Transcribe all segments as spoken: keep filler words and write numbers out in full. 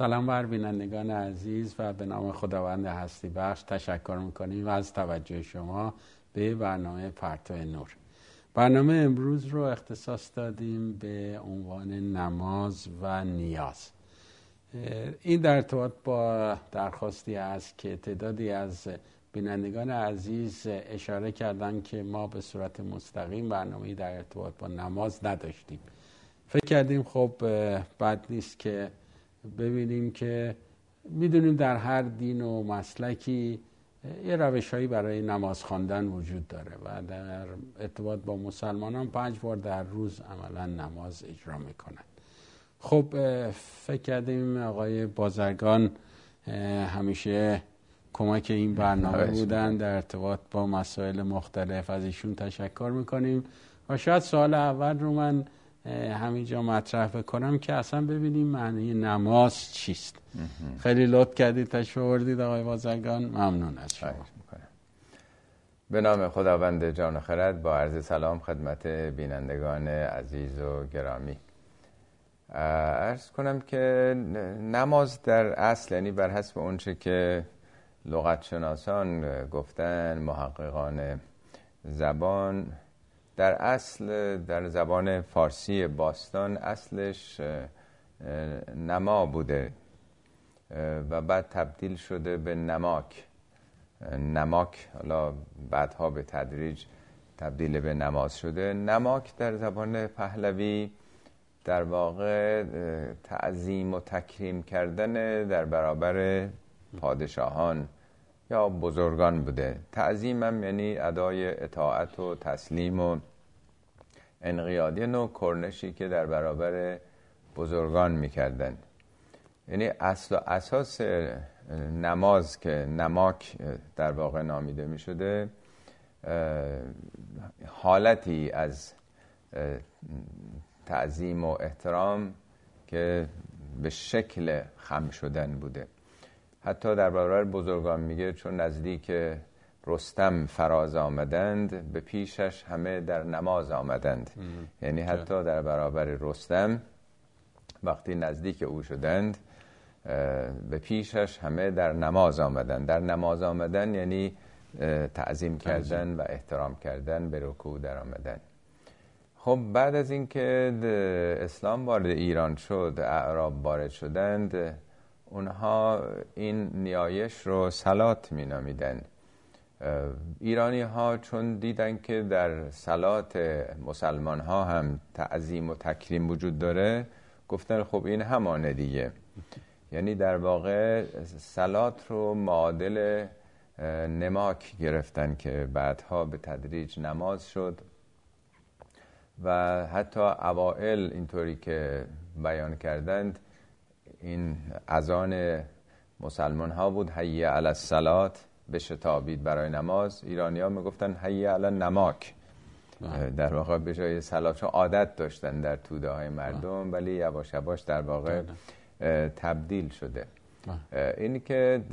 سلام بر بینندگان عزیز و به نام خداوند هستی بخش تشکر میکنیم از توجه شما به برنامه پرتو نور. برنامه امروز رو اختصاص دادیم به عنوان نماز و نیاز. این در ارتباط با درخواستی است که تعدادی از بینندگان عزیز اشاره کردن که ما به صورت مستقیم برنامه‌ای در ارتباط با نماز نداشتیم. فکر کردیم خب بد نیست که ببینیم که میدونیم در هر دین و مسلکی یه روش‌هایی برای نماز خواندن وجود داره و در ارتباط با مسلمانان پنج بار در روز عملا نماز اجرا میکنن. خب فکر کردیم آقای بازرگان همیشه کمک این برنامه بودن در ارتباط با مسائل مختلف، از ایشون تشکر میکنیم و شاید سوال اول رو من همینجا مطرح بکنم که اصلا ببینیم معنی نماز چیست. خیلی لطف کردید تشریف آوردید آقای بازرگان، ممنون از شما. به نام خداوند جان و خرد با عرض سلام خدمت بینندگان عزیز و گرامی. عرض کنم که نماز در اصل، یعنی بر حسب اونچه که لغت شناسان گفتن، محققان زبان، در اصل در زبان فارسی باستان اصلش نما بوده و بعد تبدیل شده به نماک. نماک حالا بعدها به تدریج تبدیل به نماز شده. نماک در زبان پهلوی در واقع تعظیم و تکریم کردن در برابر پادشاهان یا بزرگان بوده. تعظیم هم یعنی ادای اطاعت و تسلیم و انقیاد، نوع کرنشی که در برابر بزرگان میکردن. یعنی اصل و اساس نماز که نماک در واقع نامیده میشده، حالتی از تعظیم و احترام که به شکل خم شدن بوده. حتی در برابر بزرگان میگه چون نزدیک رستم فراز آمدند، به پیشش همه در نماز آمدند. یعنی حتی در برابر رستم وقتی نزدیک او شدند، به پیشش همه در نماز آمدند. در نماز آمدن یعنی تعظیم کردن و احترام کردن، به رکوع در آمدن. خب بعد از اینکه اسلام وارد ایران شد، اعراب وارد شدند، اونها این نیایش رو صلات می نامیدن. ایرانی ها چون دیدن که در صلات مسلمان ها هم تعظیم و تکریم وجود داره، گفتن خب این همانه دیگه. یعنی در واقع صلات رو معادل نماک گرفتن که بعدها به تدریج نماز شد و حتی اوائل اینطوری که بیان کردند این اذان مسلمان ها بود، حی علی الصلات، بشتابید برای نماز. ایرانی ها میگفتن حی علی نماک، در واقع به جای صلات، چون عادت داشتن در توده های مردم، ولی یواش یواش در واقع تبدیل شده. اینی که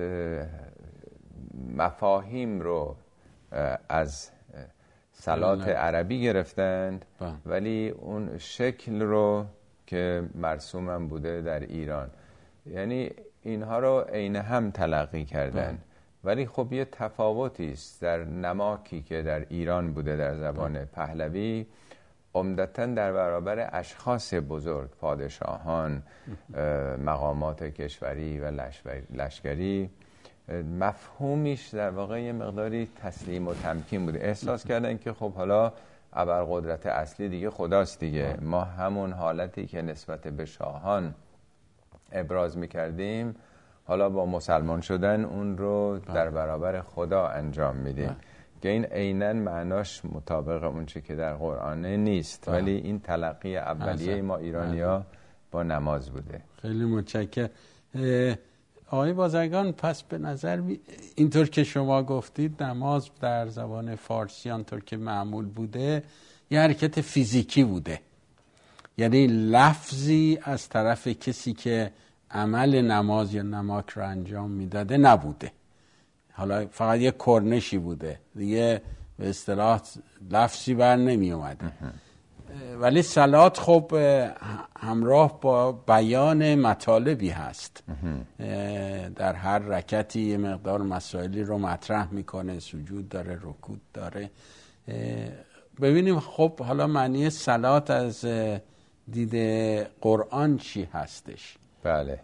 مفاهیم رو از صلات عربی گرفتند ولی اون شکل رو که مرسوم هم بوده در ایران، یعنی اینها رو عین هم تلقی کردن. ولی خب یه تفاوتی است در نماکی که در ایران بوده در زبان پهلوی، عمدتاً در برابر اشخاص بزرگ، پادشاهان، مقامات کشوری و لشکری، مفهومیش در واقع یه مقداری تسلیم و تمکین بوده. احساس کردن که خب حالا ابرقدرت اصلی دیگه خداست دیگه، ما همون حالتی که نسبت به شاهان ابراز میکردیم حالا با مسلمان شدن اون رو در برابر خدا انجام میدیم، که این عیناً معناش مطابق اون چه که در قرآن نیست، ولی این تلقی اولیه ما ایرانی‌ها با نماز بوده. خیلی متشکرم آقای بازرگان. پس به نظر اینطور که شما گفتید نماز در زبان فارسی آنطور که معمول بوده یه حرکت فیزیکی بوده، یعنی لفظی از طرف کسی که عمل نماز یا نماک رو انجام میداده نبوده، حالا فقط یه کرنشی بوده دیگه، به اصطلاح لفظی بر نمی اومده. ولی صلات خب همراه با بیان مطالبی هست. در هر رکعتی یه مقدار مسائلی رو مطرح میکنه، سجود داره، رکوع داره. ببینیم خب حالا معنی صلات از دید قرآن چی هستش؟ بله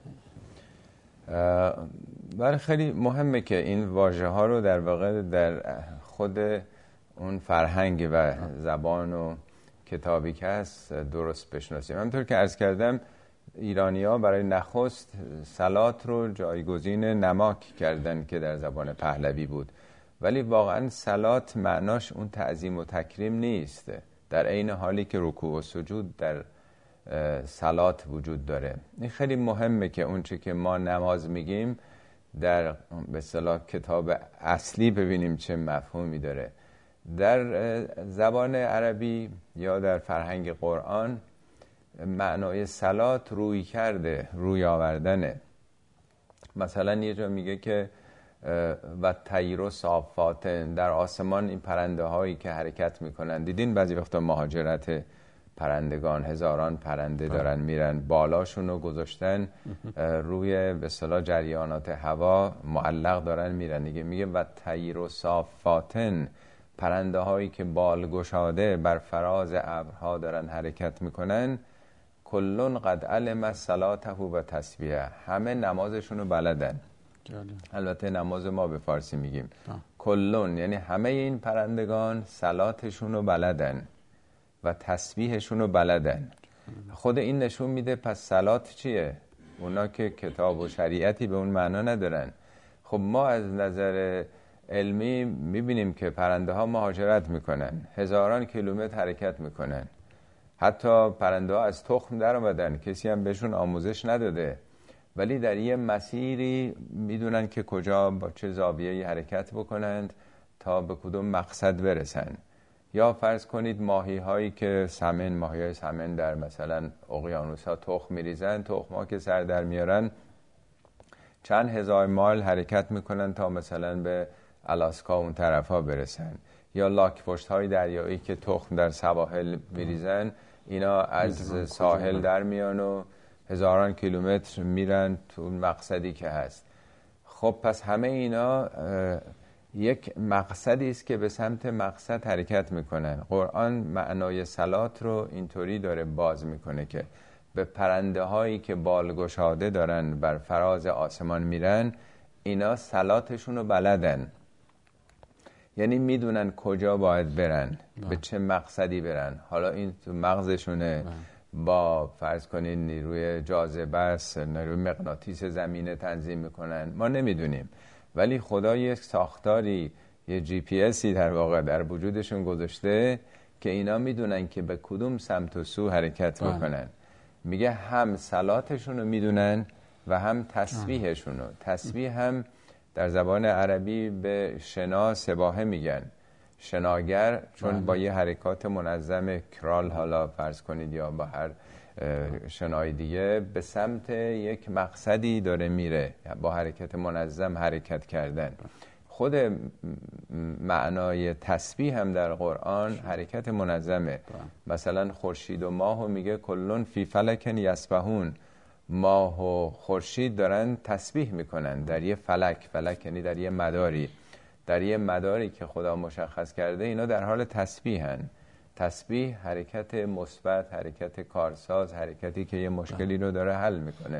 بله خیلی مهمه که این واژه ها رو در واقع در خود اون فرهنگ و زبان و کتابی که هست درست بشناسیم. همونطور که عرض کردم ایرانی ها برای نخست صلات رو جایگزین نماک کردن که در زبان پهلوی بود، ولی واقعا صلات معناش اون تعظیم و تکریم نیست، در عین حالی که رکوع و سجود در صلات وجود داره. این خیلی مهمه که اون چی که ما نماز میگیم در به اصطلاح کتاب اصلی ببینیم چه مفهومی داره. در زبان عربی یا در فرهنگ قرآن معنای صلات روی کرده، روی آوردنه. مثلا یه جا میگه که و طیر و صافات، در آسمان این پرنده هایی که حرکت میکنن، دیدین بعضی وقتا مهاجرت پرندگان، هزاران پرنده دارن میرن، بالاشون رو گذاشتن روی به اصطلاح جریانات هوا معلق دارن میرن دیگه. میگه و طیر و صافاتن، پرنده هایی که بال گشاده بر فراز ابرها دارن حرکت میکنن. کلون قد علم صلاته و تسبیحه، همه نمازشون رو بلدن. البته نماز ما به فارسی میگیم کلون، یعنی همه این پرندگان صلاتشون رو بلدن و تسبیحشون رو بلدن. خود این نشون میده پس صلات چیه؟ اونا که کتاب و شریعتی به اون معنا ندارن. خب ما از نظر علمی میبینیم که پرنده ها مهاجرت میکنن، هزاران کیلومتر حرکت میکنن، حتی پرنده ها از تخم در آمدن، کسی هم بهشون آموزش نداده، ولی در یه مسیری میدونن که کجا با چه زاویه‌ای حرکت بکنند تا به کدوم مقصد برسن. یا فرض کنید ماهی هایی که سمن، ماهی های سمن در مثلا اقیانوس ها تخم میریزن، تخم ها که سر در میارن چند هزار مایل حرکت میکنن تا مثلا به آلاسکا اون طرف ها برسن. یا لاک‌پشت های دریایی که تخم در سواحل میریزن، اینا از ساحل در میان و هزاران کیلومتر میرن تو مقصدی که هست. خب پس همه اینا یک مقصدی است که به سمت مقصد حرکت میکنن. قرآن معنای صلات رو اینطوری داره باز میکنه که به پرنده هایی که بالگشاده دارن بر فراز آسمان میرن، اینا صلاتشون رو بلدن، یعنی میدونن کجا باید برن، با. به چه مقصدی برن. حالا این تو مغزشونه، با, با فرض کنید نیروی جاذبه است، نیروی مغناطیس زمینه تنظیم میکنن، ما نمیدونیم، ولی خدا یک ساختاری، یه جی پی اسی در واقع در وجودشون گذاشته که اینا میدونن که به کدوم سمت و سو حرکت بکنن. میگه هم صلاتشون رو میدونن و هم تسبیحشون رو. تسبیح هم در زبان عربی به شنا سباحه میگن، شناگر، چون با یه حرکات منظم کرال حالا فرض کنید یا با هر شنای دیگه به سمت یک مقصدی داره میره، با حرکت منظم حرکت کردن. خود معنای تسبیح هم در قرآن حرکت منظمه. مثلا خورشید و ماهو میگه کلون فی فلک یسبحون، ماه و خورشید دارن تسبیح میکنن در یه فلک، فلک یعنی در یه مداری، در یه مداری که خدا مشخص کرده، اینا در حال تسبیحن. تسبیح حرکت مثبت، حرکت کارساز، حرکتی که یه مشکلی رو داره حل میکنه.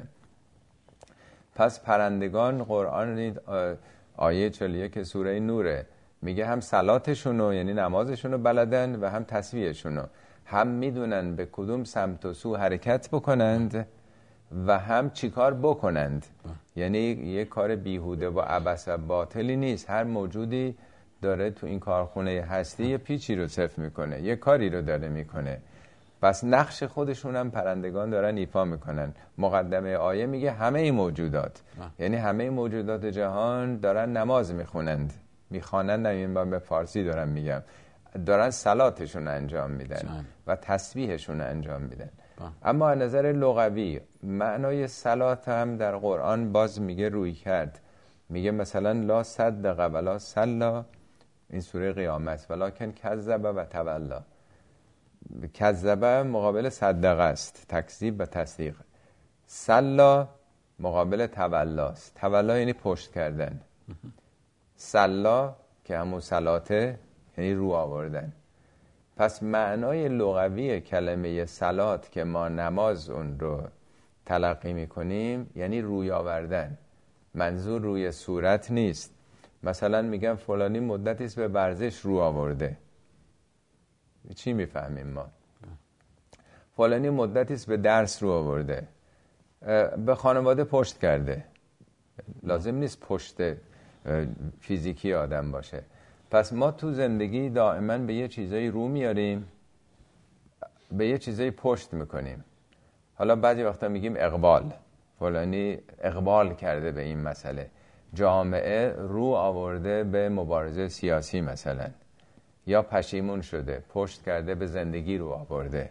پس پرندگان، قرآن آیه چهل و یک سوره نوره میگه هم صلاتشونو یعنی نمازشونو بلدن و هم تسبیحشونو، هم میدونن به کدوم سمت و سو حرکت بکنند و هم چیکار بکنند. یعنی یه کار بیهوده و عبث و باطلی نیست. هر موجودی داره تو این کارخونه هستی یه پیچی رو صفر میکنه، یه کاری رو داره میکنه. پس نقش خودشون هم پرندگان دارن ایفا میکنن. مقدمه آیه میگه همه این موجودات، یعنی همه موجودات جهان دارن نماز میخونند، میخوانند، نمیم به فارسی دارن میگم، دارن صلاتشون انجام میدن و تسبیحشون انجام میدن. اما از نظر لغوی معنای صلات هم در قرآن باز میگه روی کرد. میگه مثلا لا صدق ولا صلا، این سوره قیامت، ولکن کذب و تولا. کذبه مقابل صدقه است، تکذیب و تصدیق. سلا مقابل تولاست. تولا یعنی پشت کردن. سلا که همون صلاته یعنی رو آوردن. پس معنای لغوی کلمه صلات که ما نماز اون رو تلقی میکنیم یعنی روی آوردن. منظور روی صورت نیست. مثلا میگم فلانی مدتی است به ورزش رو آورده، چی میفهمیم ما؟ فلانی مدتی است به درس رو آورده، به خانواده پشت کرده. لازم نیست پشت فیزیکی آدم باشه. پس ما تو زندگی دائما به یه چیزایی رو میاریم، به یه چیزایی پشت میکنیم. حالا بعضی وقتا میگیم اقبال، فلانی اقبال کرده به این مسئله. جامعه رو آورده به مبارزه سیاسی مثلا، یا پشیمون شده، پشت کرده به زندگی رو آورده.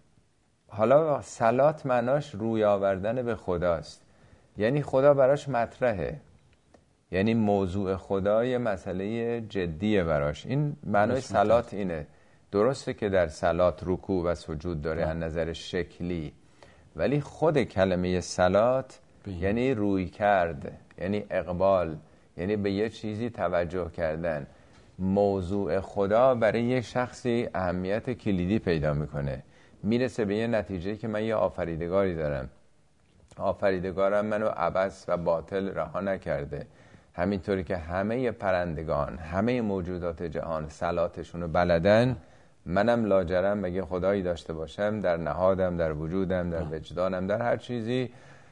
حالا صلات معناش روی آوردن به خداست، یعنی خدا براش مطرحه، یعنی موضوع خدا یه مسئله جدیه براش. این معنای صلات اینه. درسته که در صلات رکوع و سجود داره از نظر شکلی، ولی خود کلمه صلات یعنی روی کرد، یعنی اقبال، یعنی به یه چیزی توجه کردن. موضوع خدا برای یه شخصی اهمیت کلیدی پیدا میکنه، میرسه به یه نتیجه که من یه آفریدگاری دارم، آفریدگارم منو عبث و باطل رها نکرده. همینطوری که همه پرندگان، همه موجودات جهان صلاتشون رو بلدن، منم لاجرم مگه خدایی داشته باشم در نهادم، در وجودم، در وجدانم، در هر چیزی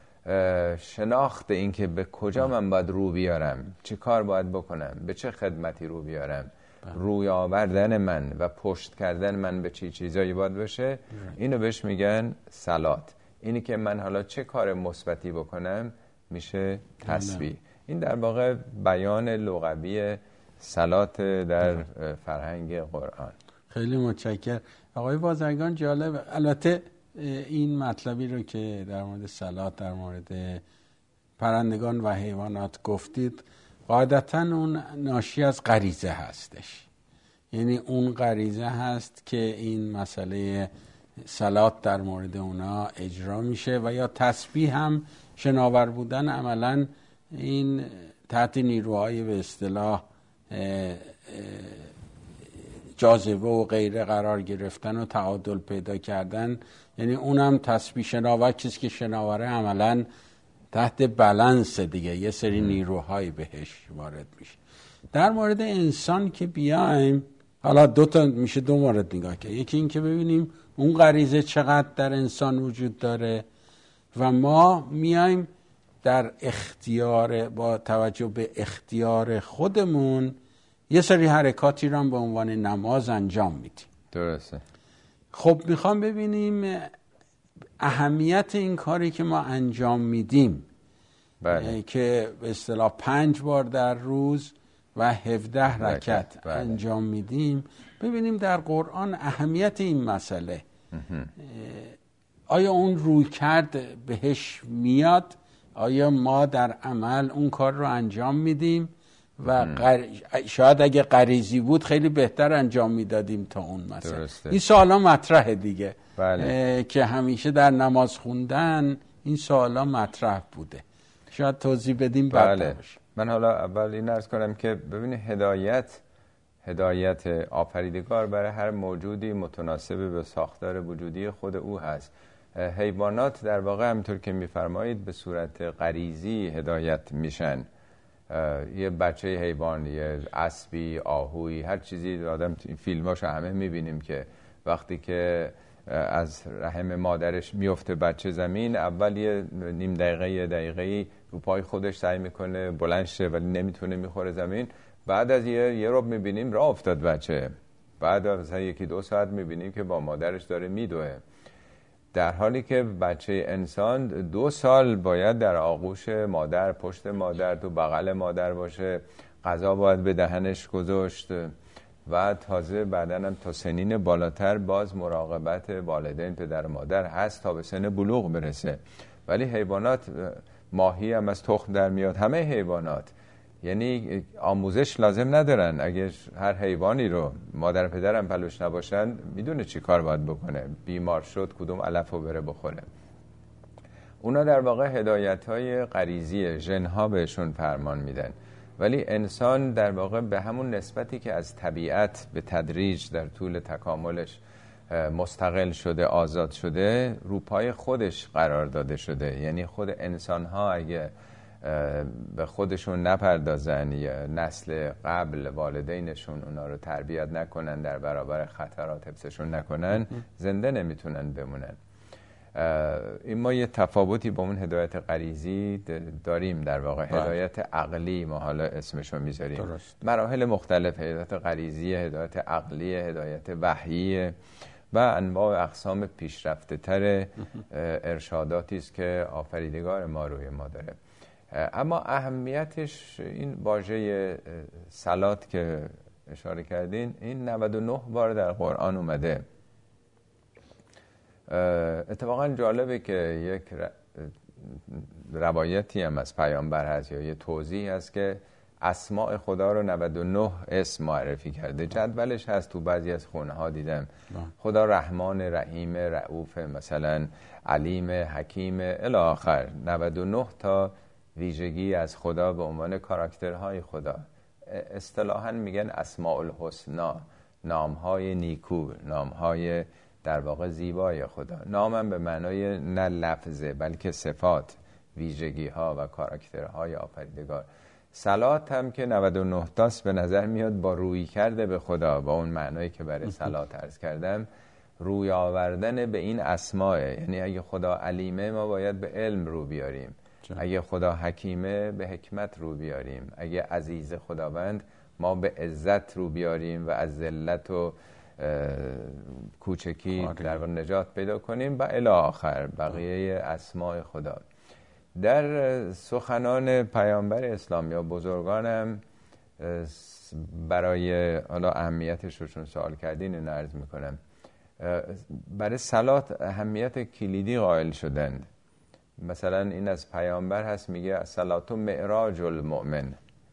شناخت این که به کجا من باید رو بیارم، چه کار باید بکنم، به چه خدمتی رو بیارم، روی آوردن من و پشت کردن من به چی چیزایی باید بشه، اینو بهش میگن صلات. اینی که من حالا چه کار مثبتی بکنم میشه تسبیح. این در واقع بیان لغوی صلات در فرهنگ قرآن. خیلی متشکرم آقای بازرگان. جالب. البته این مطلبی رو که در مورد صلات در مورد پرندگان و حیوانات گفتید، قاعدتاً اون ناشی از غریزه هستش. یعنی اون غریزه هست که این مسئله صلات در مورد اونا اجرا میشه، و یا تسبیح هم شناور بودن عملاً این تحت نیروهای به اصطلاح جاذبه و غیره قرار گرفتن و تعادل پیدا کردن. یعنی اونم تسبیح شناور، چیزی که شناوره عملاً تحت بالانس دیگه، یه سری نیروهای بهش وارد میشه. در مورد انسان که بیایم، حالا دو تا میشه دو مورد نگاه کرد. یکی این که ببینیم اون غریزه چقدر در انسان وجود داره، و ما میایم در اختیار، با توجه به اختیار خودمون یه سری حرکاتی رو هم به عنوان نماز انجام میدیم. درسته. خب میخوام ببینیم اهمیت این کاری که ما انجام میدیم، بله. که به اصطلاح پنج بار در روز و هفده رکعت بله. انجام میدیم، ببینیم در قرآن اهمیت این مسئله. آیا اون روی کرد بهش میاد؟ آیا ما در عمل اون کار رو انجام میدیم؟ و غر... شاید اگه غریزی بود خیلی بهتر انجام میدادیم تا اون مسئله. درسته. این سوالا مطرحه دیگه. بله. که همیشه در نماز خوندن این سوالا مطرح بوده. شاید توضیح بدیم. بله. من حالا اول این عرض کنم که ببینید هدایت هدایت آفریدگار برای هر موجودی متناسب به ساختار وجودی خود او هست. حیوانات در واقع همونطور که میفرمایید به صورت غریزی هدایت میشن. یه بچه حیوان، یه اسبی، آهوی، هر چیزی آدم فیلماشو همه میبینیم که وقتی که از رحم مادرش میفته بچه زمین، اول یه نیم دقیقه یه دقیقه رو پای خودش سعی میکنه بلند شه ولی نمیتونه، میخوره زمین. بعد از یه یه ربع میبینیم راه افتاد بچه. بعد از یکی دو ساعت میبینیم که با مادرش داره میدوه، در حالی که بچه انسان دو سال باید در آغوش مادر، پشت مادر، تو بغل مادر باشه، غذا باید به دهنش گذاشت و تازه بعدن هم تا سنین بالاتر باز مراقبت والدین پدر و مادر هست تا به سن بلوغ برسه. ولی حیوانات، ماهی هم از تخم در میاد، همه حیوانات یعنی آموزش لازم ندارن. اگه هر حیوانی رو مادر پدرم پلوش نباشن میدونه چی کار باید بکنه، بیمار شد کدوم علف رو بره بخوره. اونا در واقع هدایت‌های غریزی ژن‌ها بهشون فرمان میدن، ولی انسان در واقع به همون نسبتی که از طبیعت به تدریج در طول تکاملش مستقل شده، آزاد شده، رو پای خودش قرار داده شده. یعنی خود انسان‌ها اگه به خودشون نپردازن یا نسل قبل والدینشون اونا رو تربیت نکنن، در برابر خطرات حفظشون نکنن، زنده نمیتونن بمونن. این ما یه تفاوتی با اون هدایت غریزی داریم. در واقع هدایت عقلی ما حالا اسمشو میذاریم، مراحل مختلف، هدایت غریزی، هدایت عقلی، هدایت وحیی و انواع اقسام پیشرفته تر ارشاداتی است که آفریدگار ما روی ما داره. اما اهمیتش این واژه صلات که اشاره کردین، این نود و نه بار در قرآن اومده. اتفاقا جالبه که یک روایتی هم از پیامبر هست یا یه توضیح هست که اسماء خدا رو نود و نه اسم معرفی کرده. جدولش هست تو بعضی از خونه ها دیدم. خدا رحمان، رحیم، رؤوف، مثلا علیم، حکیم الی آخر. نود و نه تا ویژگی از خدا به عنوان کاراکترهای خدا. اصطلاحاً میگن اسماء الحسنا، نامهای نیکو، نامهای در واقع زیبای خدا. نامم به معنای نه لفظه بلکه صفات، ویژگی ها و کاراکترهای آفریدگار. صلات هم که نود و نه تاست به نظر میاد با روی کرده به خدا، با اون معنایی که برای صلات عرض کردم، روی آوردن به این اسماء. یعنی اگه خدا علیمه ما باید به علم رو بیاریم، اگه خدا حکیمه به حکمت رو بیاریم، اگه عزیز خداوند ما به عزت رو بیاریم و از ذلت و کوچکی در واقع نجات پیدا کنیم و الی آخر بقیه اسماء خدا. در سخنان پیامبر اسلام یا بزرگانم برای حالا اهمیتش رو چون سوال کردین این عرض میکنم، برای صلات اهمیت کلیدی قائل شدن. مثلا این از پیامبر هست، میگه الصلات معراج المؤمن.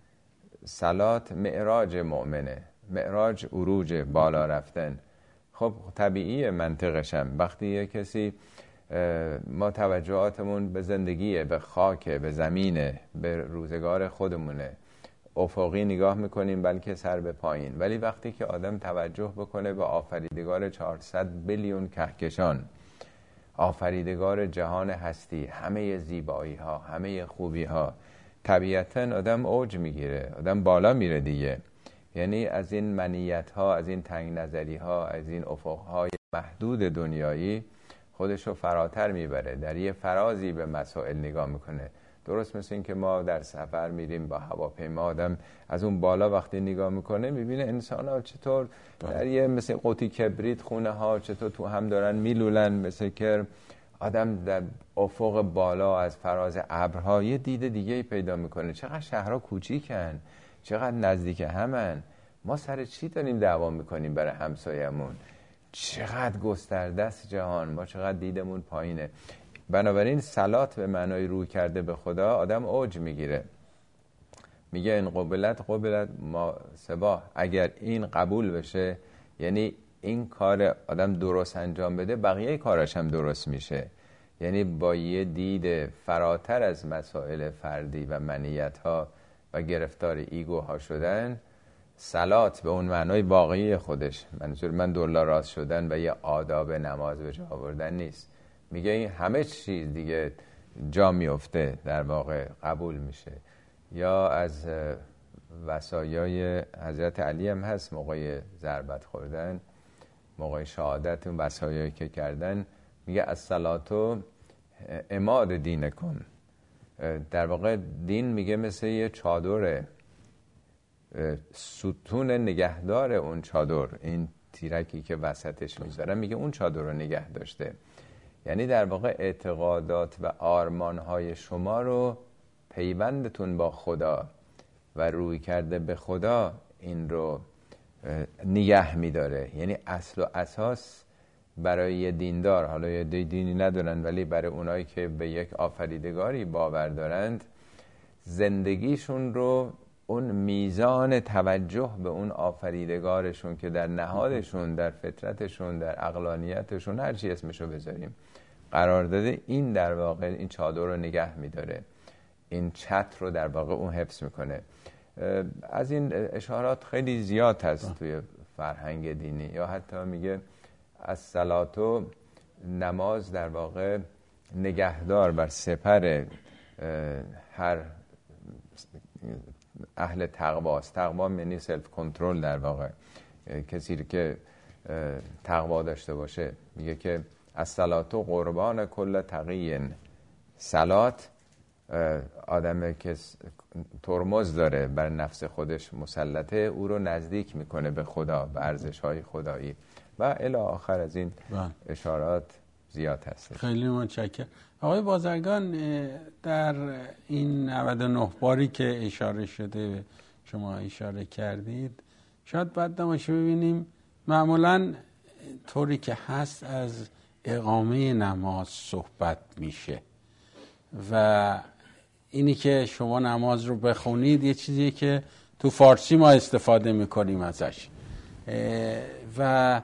صلات معراج مؤمنه، معراج عروج، بالا رفتن. خب طبیعیه منطقشم. وقتی یه کسی ما توجهاتمون به زندگیه، به خاکه، به زمینه، به روزگار خودمونه، افقی نگاه میکنیم بلکه سر به پایین. ولی وقتی که آدم توجه بکنه به آفریدگار چهارصد بیلیون کهکشان، آفریدگار جهان هستی، همه زیبایی ها، همه خوبی ها، طبیعتاً آدم اوج میگیره، آدم بالا میره دیگه. یعنی از این منیت ها، از این تنگ نظری ها، از این افق های محدود دنیایی خودشو فراتر میبره، در یه فرازی به مسائل نگاه میکنه. درست مثل این که ما در سفر میریم با هواپیما، آدم از اون بالا وقتی نگاه میکنه میبینه انسان ها چطور در یه مثل قوطی کبریت خونه ها چطور تو هم دارن میلولن، مثل که آدم در افق بالا از فراز ابرها یه دید دیگه پیدا میکنه. چقدر شهرها کوچیکن، چقدر نزدیک همن، ما سر چی داریم دعوا میکنیم برای همسایمون، چقدر گسترده است جهان، ما چقدر دیدمون پایینه. بنابراین صلات به معنای روی کرده به خدا آدم اوج میگیره. میگه این قبلت قبلت ما سبا، اگر این قبول بشه، یعنی این کار آدم درست انجام بده، بقیه کاراش هم درست میشه. یعنی با یه دید فراتر از مسائل فردی و منیت ها و گرفتار ایگو ها شدن، صلات به اون معنای واقعی خودش، منظور من دولا راست شدن و یه آداب نماز به جا آوردن نیست. میگه این همه چیز دیگه جا میفته، در واقع قبول میشه. یا از وصایای حضرت علی هم هست، موقع ضربت خوردن، موقع شهادت، اون وصایایی که کردن، میگه الصلاتو عماد دینکم. در واقع دین میگه مثل یه چادره، ستون نگهدار اون چادر، این تیرکی که وسطش میذارن، میگه اون چادر رو نگه داشته. یعنی در واقع اعتقادات و آرمانهای شما رو، پیوندتون با خدا و روی کرده به خدا، این رو نگه میداره. یعنی اصل و اساس برای یه دیندار، حالا یه دینی ندارن ولی برای اونایی که به یک آفریدگاری باور دارند، زندگیشون رو اون میزان توجه به اون آفریدگارشون که در نهادشون، در فطرتشون، در عقلانیتشون، هر چی اسمشو بذاریم قرار داده، این در واقع این چادر رو نگه میداره، این چتر رو در واقع اون حفظ میکنه. از این اشارات خیلی زیاد هست توی فرهنگ دینی. یا حتی میگه از صلاتو، نماز در واقع نگهدار بر سپر هر اهل تقواست. تقوا یعنی سلف کنترل در واقع، کسی که تقوا داشته باشه. میگه که از صلاتو قربان کل تقی، صلات آدمه که ترمز داره بر نفس خودش مسلطه، او رو نزدیک میکنه به خدا، به ارزش‌های خدایی و الی آخر از این با. اشارات زیاد هست. خیلی متشکرم. آقای بازرگان، در این نود و نه باری که اشاره شده، شما اشاره کردید، شاید بعد نماشه ببینیم معمولاً طوری که هست از اقامه نماز صحبت میشه و اینی که شما نماز رو بخونید یه چیزیه که تو فارسی ما استفاده میکنیم ازش و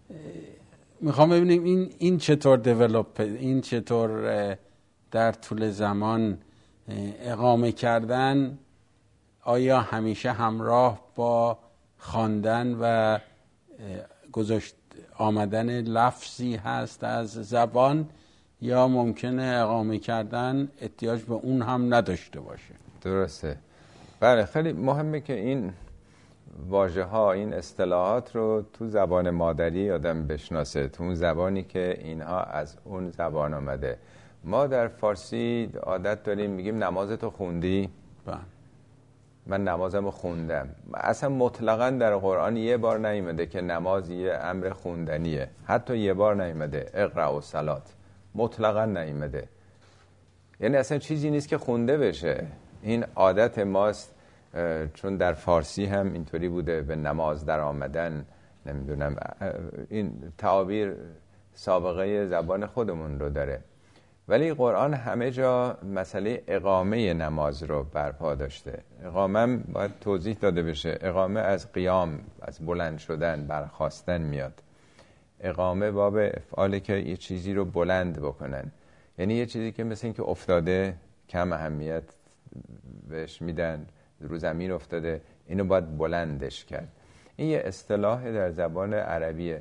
میخوام ببینیم این این چطور دیولپ، این چطور در طول زمان اقامه کردن، آیا همیشه همراه با خواندن و گذاشت آمدن لفظی هست از زبان، یا ممکنه اقامه کردن احتیاج به اون هم نداشته باشه؟ درسته. بله، خیلی مهمه که این واژه ها، این اصطلاحات رو تو زبان مادری آدم بشناسه، تو اون زبانی که اینها از اون زبان آمده. ما در فارسی عادت داریم میگیم نمازتو خوندی؟ بله. من نمازمو خوندم. اصلا مطلقاً در قرآن یه بار نیامده که نماز یه امر خوندنیه. حتی یه بار نیامده اقرأ الصلات، مطلقاً نیامده. یعنی اصلا چیزی نیست که خونده بشه. این عادت ماست، چون در فارسی هم اینطوری بوده به نماز در آمدن. نمیدونم، این تعابیر سابقه زبان خودمون رو داره، ولی قرآن همه جا مسئله اقامه نماز رو برپا داشته. اقامه هم باید توضیح داده بشه. اقامه از قیام، از بلند شدن، برخاستن میاد. اقامه باب افعاله که یه چیزی رو بلند بکنن، یعنی یه چیزی که مثل این که افتاده کم اهمیت بهش میدن، رو زمین افتاده، اینو باید بلندش کرد. این یه اصطلاح در زبان عربیه.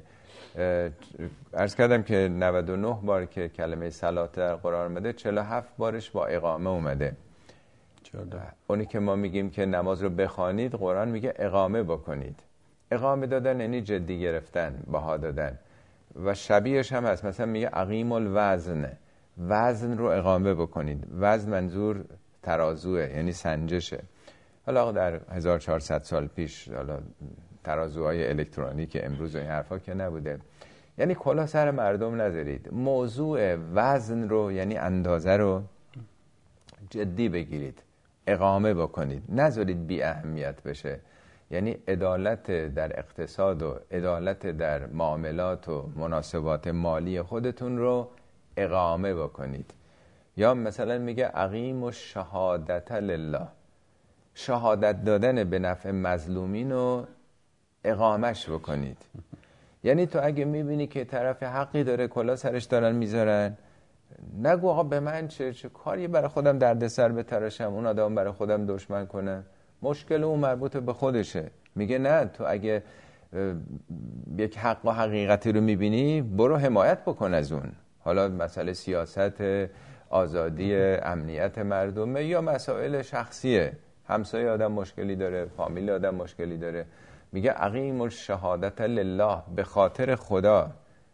عرض کردم که نود و نه بار که کلمه صلات در قرآن اومده، چهل و هفت بارش با اقامه اومده. اونی که ما میگیم که نماز رو بخوانید، قرآن میگه اقامه بکنید. اقامه دادن یعنی جدی گرفتن، بها دادن. و شبیهش هم هست، مثلا میگه اقیم الوزن، وزن رو اقامه بکنید. وزن منظور ترازوه، یعنی سنجشه. حالا در هزار و چهارصد سال پیش حالا ترازوهای الکترونیک امروز و این حرفا که نبوده. یعنی کلا سر مردم نذارید. موضوع وزن رو، یعنی اندازه رو جدی بگیرید، اقامه بکنید، نذارید بی اهمیت بشه. یعنی عدالت در اقتصاد و عدالت در معاملات و مناسبات مالی خودتون رو اقامه بکنید. یا مثلا میگه اقیم و شهادت لله، شهادت دادن به نفع مظلومین رو اقامش بکنید. یعنی تو اگه میبینی که طرف حقی داره، کلا سرش دارن میذارن، نگو آقا به من چه چه کاری، برای خودم دردسر بتراشم، اون آدم برای خودم دشمن کنه، مشکل اون مربوط به خودشه. میگه نه، تو اگه یک حق و حقیقتی رو میبینی، برو حمایت بکن از اون. حالا مسئله سیاست، آزادی، امنیت مردمه، یا مسائل شخصیه، همسایه آدم مشکلی داره، فامیل آدم مشکلی داره. میگه اقیم الشهادت لله، به خاطر خدا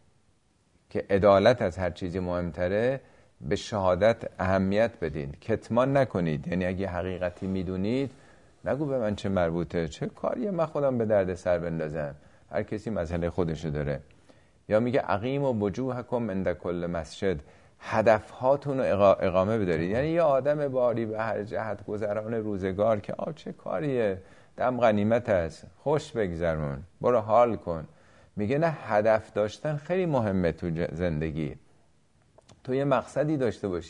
که عدالت از هر چیزی مهمتره، به شهادت اهمیت بدین، کتمان نکنید. یعنی اگه حقیقتی میدونید، نگو به من چه مربوطه، چه کاریه من خودم به درد سر بندازم. هر کسی مسئله خودشو داره. یا میگه اقیم و وجوهکم عند کل مسجد، هدفهاتون رو اقامه بدارید. یعنی یه آدم باری به هر جهت گذران روزگار که آ چه کاریه، دم غنیمت است، خوش بگذرون، برو حال کن. میگه نه، هدف داشتن خیلی مهمه تو زندگی. تو یه مقصدی داشته باشی،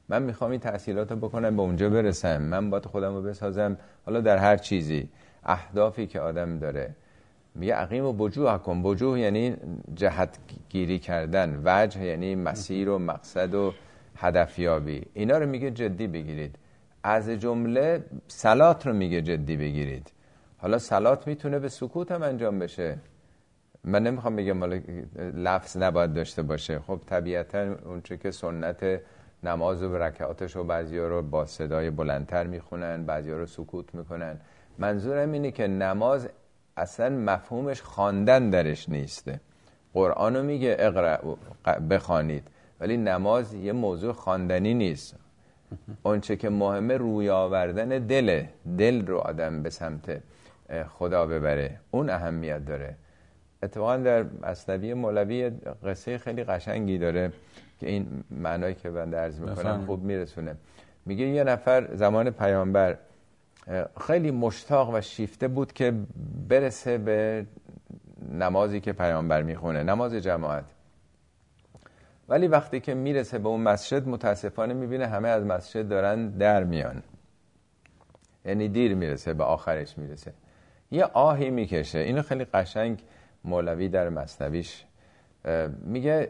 من میخوام این تحصیلات رو بکنم به اونجا برسم، من باید خودم رو بسازم، حالا در هر چیزی اهدافی که آدم داره. میگه اقیم و وجوه کن. وجوه یعنی جهت گیری کردن، وجه یعنی مسیر و مقصد و هدفیابی. اینا رو میگه جدی بگیرید. از جمله صلات رو میگه جدی بگیرید. حالا صلات میتونه به سکوت هم انجام بشه. من نمیخوام بگم حالا لفظ نباید داشته باشه. خب طبیعتا اونچه که سنت نماز و رکعاتش رو بعضیا رو با صدای بلندتر میخونن، بعضیا رو سکوت میکنن. منظورم اینه که نماز اصلا مفهومش خواندن درش نیسته. قرآنو میگه اقرأ بخوانید، ولی نماز یه موضوع خواندنی نیست. اونچه که مهمه روی آوردن دله، دل رو آدم به سمت خدا ببره، اون اهمیت داره. اتفاقا در مثنوی مولوی قصه خیلی قشنگی داره که این معنایی که بنده عرض میکنم خوب میرسونه. میگه یه نفر زمان پیامبر خیلی مشتاق و شیفته بود که برسه به نمازی که پیامبر میخونه، نماز جماعت. ولی وقتی که میرسه به اون مسجد متاسفانه میبینه همه از مسجد دارن در میان، یعنی دیر میرسه، به آخرش میرسه. یه آهی میکشه. اینو خیلی قشنگ مولوی در مثنویش میگه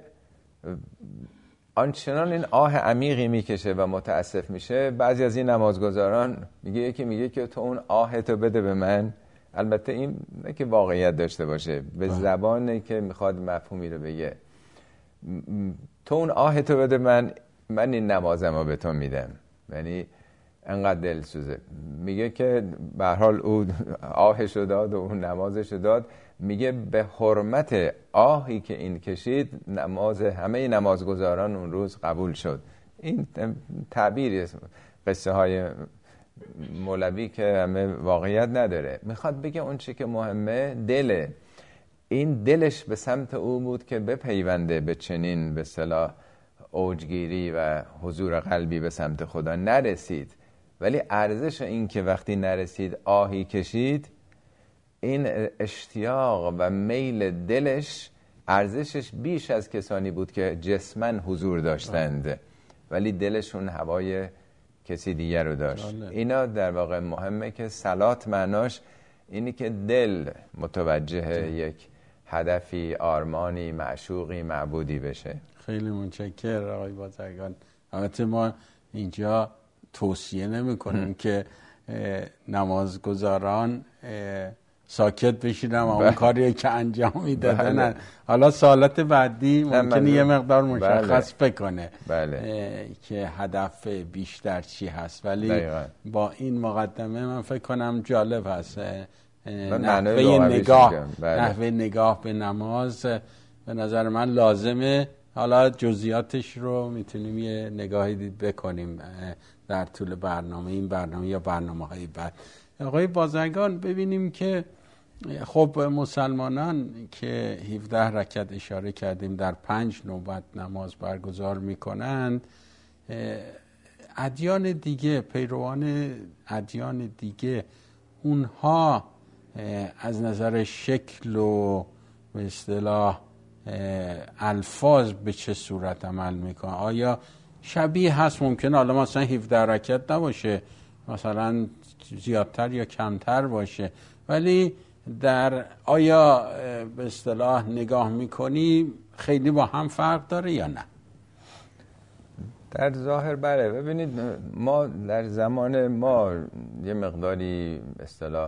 آنچنان این آه عمیقی میکشه و متاسف میشه. بعضی از این نمازگزاران میگه یکی میگه که تو اون آهتو بده به من. البته این نه که واقعیت داشته باشه، به زبانه که میخواد مفهومی رو بگه. تو اون آهتو بده من، من این نمازمو به تو میدم. یعنی انقدر دلسوزه. میگه که به هر حال او آهشو داد و اون نمازشو داد. میگه به حرمت آهی که این کشید نماز همه نمازگزاران اون روز قبول شد. این تعبیری قصه های مولوی که همه واقعیت نداره. میخواد بگه اون چی که مهمه دله. این دلش به سمت او بود که بپیونده به چنین به اصطلاح اوجگیری و حضور قلبی به سمت خدا. نرسید، ولی ارزش این که وقتی نرسید آهی کشید، این اشتیاق و میل دلش ارزشش بیش از کسانی بود که جسمن حضور داشتند ولی دلشون هوای کسی دیگر رو داشت. اینا در واقع مهمه که صلات معناش اینی که دل متوجه یک هدفی، آرمانی، معشوقی، معبودی بشه. خیلی متشکرم آقای بازرگان. البته ما اینجا توصیه نمی کنیم که نمازگزاران ساکت بشیدن و اون کاری که انجام میدادن. بله. حالا سوالات بعدی ممکنه یه مقدار مشخص بله. بکنه بله. که هدف بیشتر چی هست، ولی دقیقا. با این مقدمه من فکر کنم جالب هست نحوه نگاه بله. نحوه نگاه به نماز به نظر من لازمه. حالا جزئیاتش رو میتونیم یه نگاهی دید بکنیم در طول برنامه، این برنامه یا برنامه های بعد. آقای بازرگان ببینیم که خب مسلمانان که هفده رکعت اشاره کردیم در پنج نوبت نماز برگزار میکنند، ادیان دیگه، پیروان ادیان دیگه، اونها از نظر شکل و به اصطلاح الفاظ به چه صورت عمل میکنن؟ آیا شبیه هست؟ ممکنه حالا مثلا هفده رکعت نباشه، مثلا زیادتر یا کمتر باشه، ولی در آیا به اصطلاح نگاه میکنی خیلی با هم فرق داره یا نه؟ در ظاهر بله. ببینید ما در زمان ما یه مقداری اصطلاح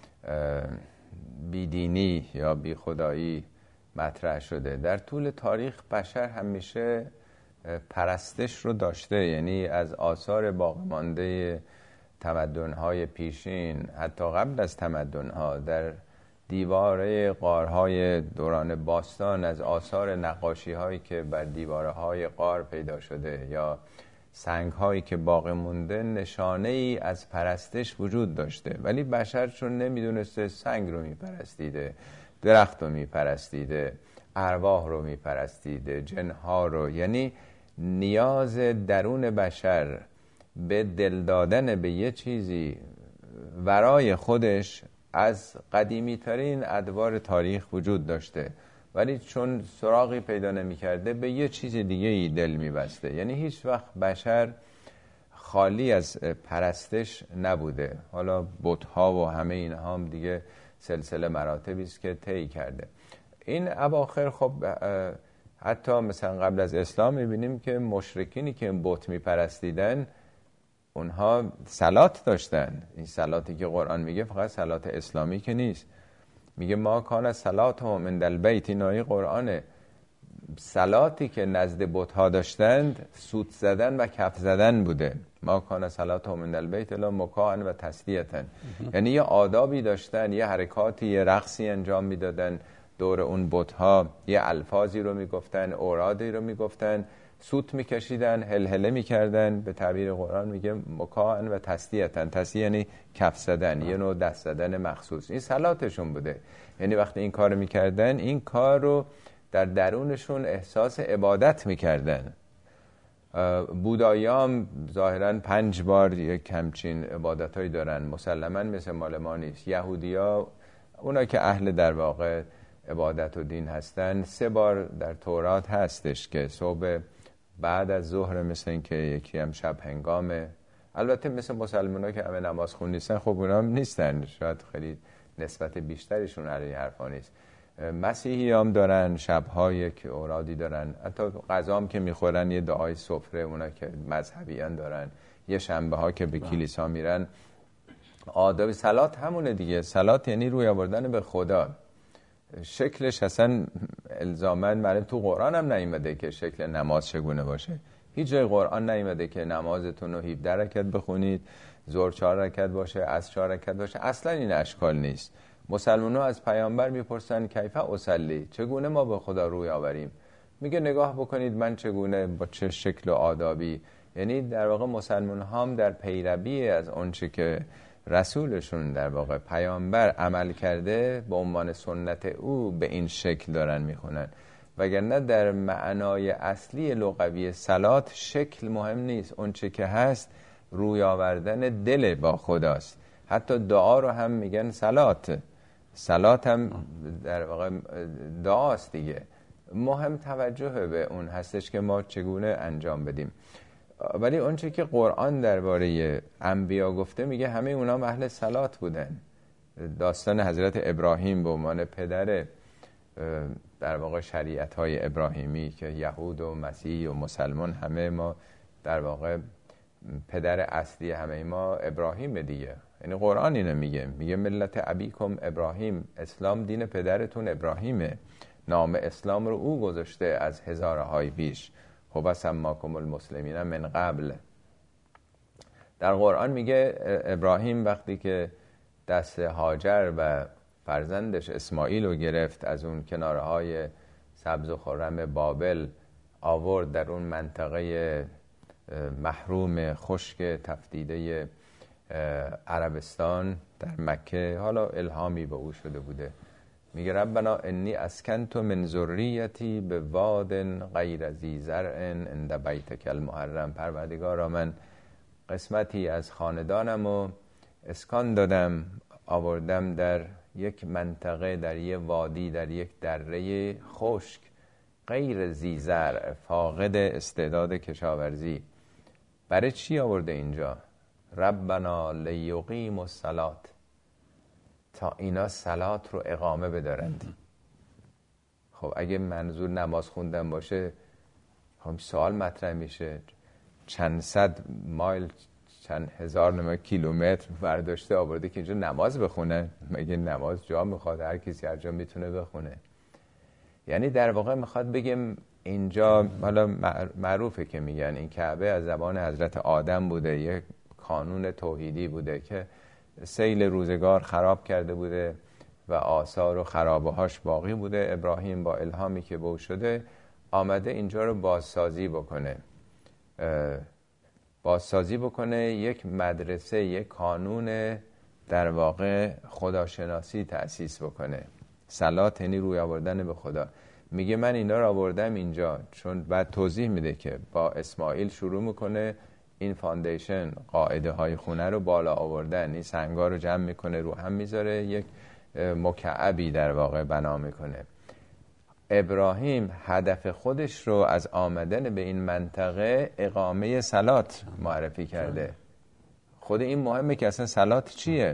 بیدینی یا بی خدایی مطرح شده. در طول تاریخ بشر همیشه پرستش رو داشته، یعنی از آثار باقی مانده تمدن‌های پیشین حتی قبل از تمدن‌ها در دیواره غارهای دوران باستان از آثار نقاشی‌هایی که بر دیوارهای غار پیدا شده یا سنگ‌هایی که باقی مونده نشانه‌ای از پرستش وجود داشته، ولی بشر چون نمی‌دونسته سنگ رو می‌پرستیده، درخت رو می‌پرستیده، ارواح رو می‌پرستیده، جن‌ها رو. یعنی نیاز درون بشر به دل دادن به یه چیزی ورای خودش از قدیمی ترین ادوار تاریخ وجود داشته، ولی چون سراغی پیدا نمی کرده به یه چیز دیگه ای دل می بسته. یعنی هیچ وقت بشر خالی از پرستش نبوده. حالا بت‌ها و همه اینها هم دیگه سلسله مراتبی است که طی کرده. این اواخر خب حتی مثلا قبل از اسلام می‌بینیم که مشرکینی که بت می‌پرستیدن اونها صلات داشتن. این صلاتی که قرآن میگه فقط صلات اسلامی که نیست، میگه ما کان صلاتهم عند البیت، این آیه قرآنه. صلاتی که نزد بت‌ها داشتند سوت زدن و کف زدن بوده. ما کان صلاتهم عند البیت الا مکاء و تسلیة، یعنی یه آدابی داشتن، یه حرکاتی، یه رقصی انجام میدادن دور اون بت‌ها، یه الفاظی رو میگفتن، اورادی رو میگفتن، سوت میکشیدن، هلهله میکردن. به تعبیر قرآن میگه مکاء و تسلیة، تسلیة یعنی کف زدن، یه نوع دست زدن مخصوص. این صلاتشون بوده. یعنی وقتی این کار میکردن این کار رو در درونشون احساس عبادت میکردن. بوداییام ظاهراً پنج بار یک همچین عبادتایی دارن، مسلماً مثل مال ما نیست. یهودیا اونا که اهل در واقع عبادت و دین هستن، سه بار در تورات هستش که صبح بعد از ظهر، مثل این که یکی هم شب هنگامه. البته مثل مسلمانا که همه نماز خون نیستن، خب اونا هم نیستن، شاید خیلی نسبت بیشتریشون علی حرفا نیست. مسیحی هم دارن شب‌ها یک اورادی دارن، حتی غذا هم که میخورن یه دعای سفره اونا که مذهبیان دارن. یه شنبه ها که به کلیسا میرن آداب صلات همونه دیگه. صلات یعنی روی آوردن به خدا. شکلش اصلا الزاماً معلوم تو قرآن هم نیامده که شکل نماز چگونه باشه. هیچ جای قرآن نیامده که نمازتون رو هفده رکعت بخونید، ظهر چهار رکعت باشه، عصر چهار رکعت باشه. اصلا این اشکال نیست. مسلمان‌ها از پیامبر میپرسن کیف اصلی، چگونه ما به خدا روی آوریم؟ میگه نگاه بکنید من چگونه، با چه شکل و آدابی. یعنی در واقع مسلمان‌ها هم در پیروی از اونچه که رسولشون در واقع پیامبر عمل کرده به عنوان سنت او به این شکل دارن میخونن. وگرنه در معنای اصلی لغوی صلات شکل مهم نیست، اون چه که هست روی آوردن دل با خداست. حتی دعا رو هم میگن صلات. صلات هم در واقع دعاست دیگه. مهم توجه به اون هستش که ما چگونه انجام بدیم. ولی اون چه که قرآن درباره انبیا گفته میگه همه اونا اهل صلات بودن. داستان حضرت ابراهیم به عنوان پدر در واقع شریعت های ابراهیمی که یهود و مسیح و مسلمان همه ما در واقع پدر اصلی همه ما ابراهیم دیگه. یعنی قرآن اینو میگه، میگه ملت ابیکم ابراهیم، اسلام دین پدرتون ابراهیمه. نام اسلام رو او گذاشته از هزارهای پیش. هو سماکم المسلمین من قبل. در قرآن میگه ابراهیم وقتی که دست هاجر و فرزندش اسماعیل رو گرفت از اون کنارهای سبز و خرم بابل آورد در اون منطقه محروم خشک تفدیده عربستان در مکه، حالا الهامی به او شده بوده، میگه ربنا انی اسکنت من ذریتی به واد غیر ذی زرع عند بیتک المحرم. پروردگارا من قسمتی از خاندانم رو اسکان دادم، آوردم در یک منطقه، در یک وادی، در یک دره خشک، غیر ذی زرع، فاقد استعداد کشاورزی. برای چی آورده اینجا؟ ربنا لیقیم الصلاة، تا اینا صلات رو اقامه بدارند. خب اگه منظور نماز خوندن باشه، خب سوال مطرح میشه چند صد مایل، چند هزار نمه کیلومتر برداشته آورده که اینجا نماز بخونه؟ مگه نماز جا میخواد هر کسی هر جا میتونه بخونه؟ یعنی در واقع میخواد بگیم اینجا، حالا معروفه که میگن این کعبه از زبان حضرت آدم بوده، یک قانون توحیدی بوده که سیل روزگار خراب کرده بوده و آثار و خرابه هاش باقی بوده. ابراهیم با الهامی که به او شده آمده اینجا رو بازسازی بکنه، بازسازی بکنه، یک مدرسه، یک قانون در واقع خداشناسی تأسیس بکنه. صلات یعنی روی آوردن به خدا. میگه من اینا رو آوردم اینجا، چون بعد توضیح میده که با اسماعیل شروع میکنه این فاندیشن، قاعده های خونه رو بالا آوردن، این سنگا رو جمع میکنه رو هم میذاره، یک مکعبی در واقع بنا میکنه. ابراهیم هدف خودش رو از آمدن به این منطقه اقامه صلات معرفی کرده. خود این مهمه که اصلا صلات چیه؟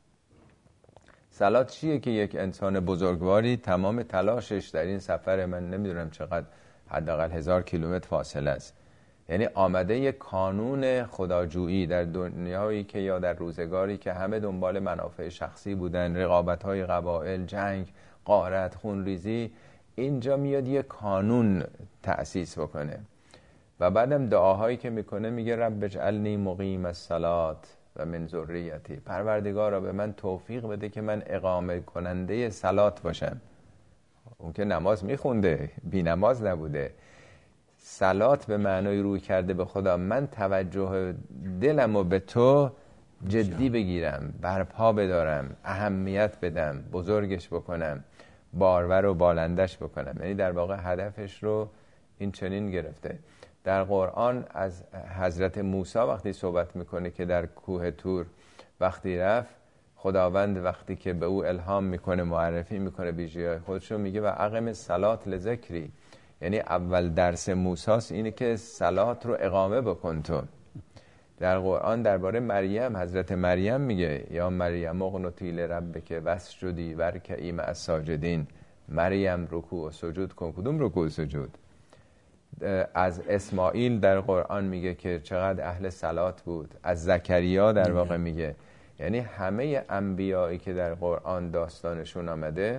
صلات چیه که یک انسان بزرگواری تمام تلاشش در این سفر، من نمیدونم چقدر، حداقل هزار کیلومتر فاصله است، یعنی آمده یک کانون خداجویی در دنیایی که یا در روزگاری که همه دنبال منافع شخصی بودن، رقابت‌های قبایل، جنگ، غارت، خونریزی، اینجا میاد یک کانون تأسیس بکنه و بعدم دعاهایی که میکنه میگه رب اجعلنی مقیم الصلاة و من ذریتی، پروردگارا به من توفیق بده که من اقامه کننده صلات باشم. اون که نماز میخونده، بی نماز نبوده. صلات به معنای روی کرده به خدا، من توجه دلمو به تو جدی بگیرم، برپا بدارم، اهمیت بدم، بزرگش بکنم، بارور و بالندش بکنم. یعنی در واقع هدفش رو این چنین گرفته. در قرآن از حضرت موسی وقتی صحبت میکنه که در کوه طور وقتی رفت، خداوند وقتی که به او الهام میکنه، معرفی میکنه ویژگی‌های خودش رو، میگه و اقم الصلاة لذکری، یعنی اول درس موسی اینه که صلات رو اقامه بکن. تو در قرآن درباره مریم، حضرت مریم میگه یا مریم اقنتی لربک واسجدی وارکعی مع الساجدین، مریم رکوع و سجود کن. کدوم رکوع و سجود؟ از اسماعیل در قرآن میگه که چقدر اهل صلات بود. از زکریا در واقع میگه، یعنی همه انبیایی که در قرآن داستانشون آمده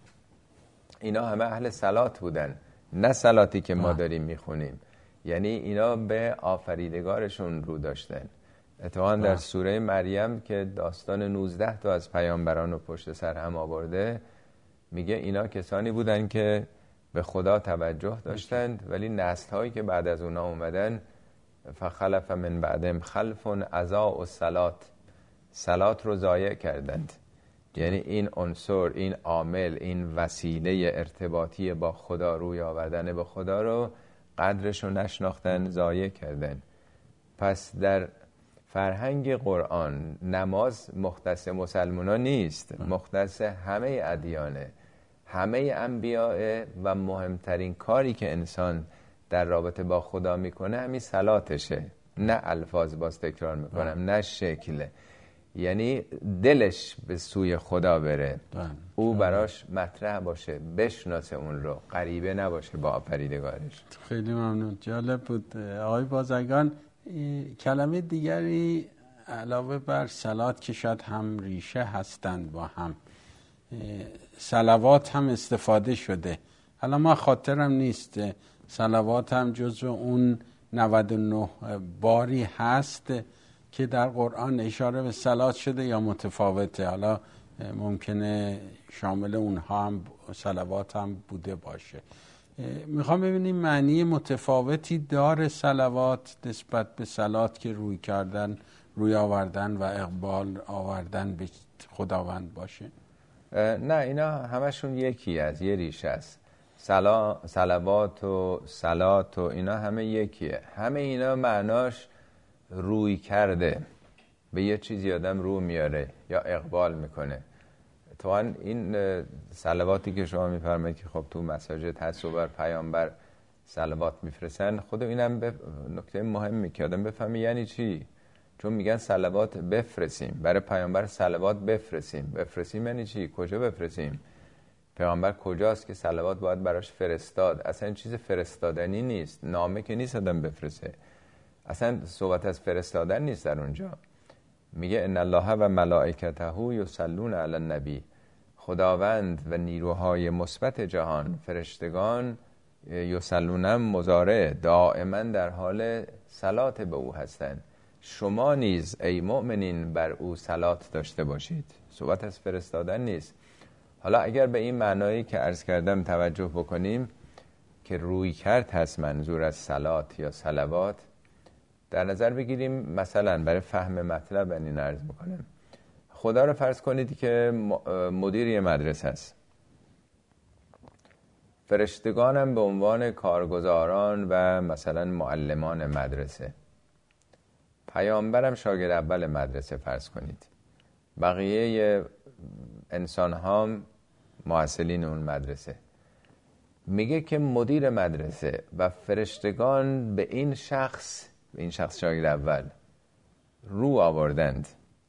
اینا همه اهل صلات بودن، نه صلاتی که ما داریم میخونیم. یعنی اینا به آفریدگارشون رو داشتن. اتفاقا در سوره مریم که داستان نوزده تا از پیامبران رو پشت سر هم آورده، میگه اینا کسانی بودن که به خدا توجه داشتند، ولی نسل‌هایی که بعد از اونا اومدن، فخلف من بعدهم خلف اضاعوا الصلاة، صلات رو ضایع کردند. یعنی این عنصر، این عامل، این وسیله ارتباطی با خدا، روی آوردن به خدا رو قدرش رو نشناختن، ضایع کردن. پس در فرهنگ قرآن نماز مختص مسلمانان نیست، مختص همه ادیانه، همه انبیاء، و مهمترین کاری که انسان در رابطه با خدا میکنه همین صلاتشه. نه الفاظ، باز تکرار میکنم، نه شکل. یعنی دلش به سوی خدا بره، او براش مطرح باشه، بشناسه اون رو، غریبه نباشه با آفریدگارش. خیلی ممنون، جالب بود. آقای بازرگان، کلمه دیگری علاوه بر صلات که شاید هم ریشه هستند با هم، صلوات هم استفاده شده. حالا ما خاطرم نیست صلوات هم جزو اون نود و نه باری هست که در قرآن اشاره به صلات شده یا متفاوته؟ حالا ممکنه شامل اونها هم صلوات هم بوده باشه. میخوام ببینیم معنی متفاوتی داره صلوات نسبت به صلات که روی کردن، روی آوردن و اقبال آوردن به خداوند باشه. نه، اینا همشون یکی از یه ریشه است. سلا، صلوات و صلات و اینا همه یکیه. همه اینا معناش روی کرده، به یه چیزی آدم رو میاره یا اقبال میکنه. تو این صلواتی که شما میفرمایید که خب تو مساجد هست و بر پیامبر صلوات میفرستن، خود اینم به نکته مهمی که آدم بفهمه یعنی چی. چون میگن صلوات بفرستیم، برای پیامبر صلوات بفرستیم. بفرستیم یعنی چی؟ کجا بفرستیم؟ پیامبر کجاست که صلوات باید براش فرستاد؟ اصلا چیز فرستادنی نیست، نامه که نیست آدم بفرسته، اصلا صحبت از فرستادن نیست در اونجا. میگه ان الله و ملائکته یصلون علی النبی، خداوند و نیروهای مثبت جهان، فرشتگان، یصلون مضارع، دائما در حال صلات به او هستند. شما نیز ای مؤمنین بر او صلات داشته باشید. صحبت از فرستادن نیست. حالا اگر به این معنایی که عرض کردم توجه بکنیم که روی کرد هست منظور از صلات یا صلوات، در نظر بگیریم مثلا برای فهم مطلب این عرض میکنم. خدا رو فرض کنید که مدیر یه مدرسه است، فرشتگانم به عنوان کارگزاران و مثلا معلمان مدرسه، پیامبرم شاگرد اول مدرسه فرض کنید، بقیه انسان ها محصلین اون مدرسه. میگه که مدیر مدرسه و فرشتگان به این شخص به این شخص شاگرد اول رو آوردند.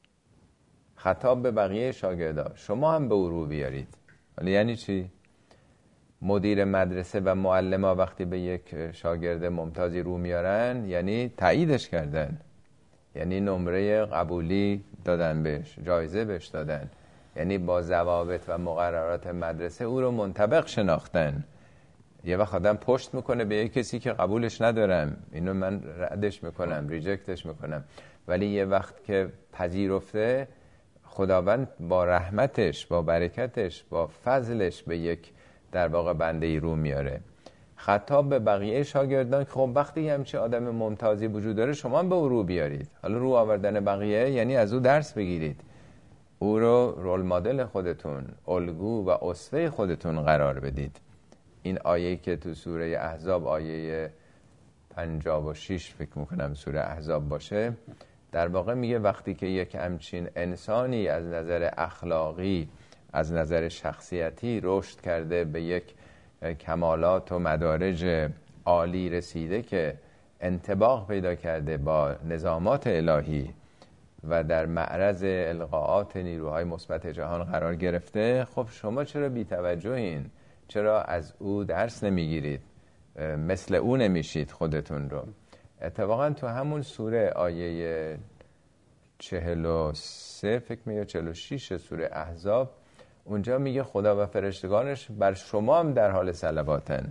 خطاب به بقیه شاگردا شما هم به او رو بیارید. ولی یعنی چی؟ مدیر مدرسه و معلم‌ها وقتی به یک شاگرد ممتازی رو میارن یعنی تاییدش کردن، یعنی نمره قبولی دادن بهش، جایزه بهش دادن، یعنی با ضوابط و مقررات مدرسه او رو منطبق شناختن. یه وقت آدم پشت میکنه به یک کسی که قبولش ندارم، اینو من ردش میکنم، ریجکتش میکنم، ولی یه وقت که پذیرفته، خداوند با رحمتش، با برکتش، با فضلش به یک در واقع بنده ای رو میاره. خطاب به بقیه شاگردان که خب وقتی همچه آدم ممتازی وجود داره شما هم به او رو بیارید. حالا رو آوردن بقیه یعنی از او درس بگیرید، او رو رول مدل خودتون، الگو و اسوه خودتون قرار بدید. این آیه که تو سوره احزاب، آیه پنجاه و شش فکر میکنم سوره احزاب باشه، در واقع میگه وقتی که یک همچین انسانی از نظر اخلاقی، از نظر شخصیتی رشد کرده، به یک کمالات و مدارج عالی رسیده که انطباق پیدا کرده با نظامات الهی و در معرض القاءات نیروهای مثبت جهان قرار گرفته، خب شما چرا بی‌توجهین؟ چرا از او درس نمیگیرید؟ مثل او نمیشید خودتون رو؟ اتفاقا تو همون سوره آیه چهل و سه فکر میگه چهل و شش سوره احزاب، اونجا میگه خدا و فرشتگانش بر شما هم در حال صلواتن.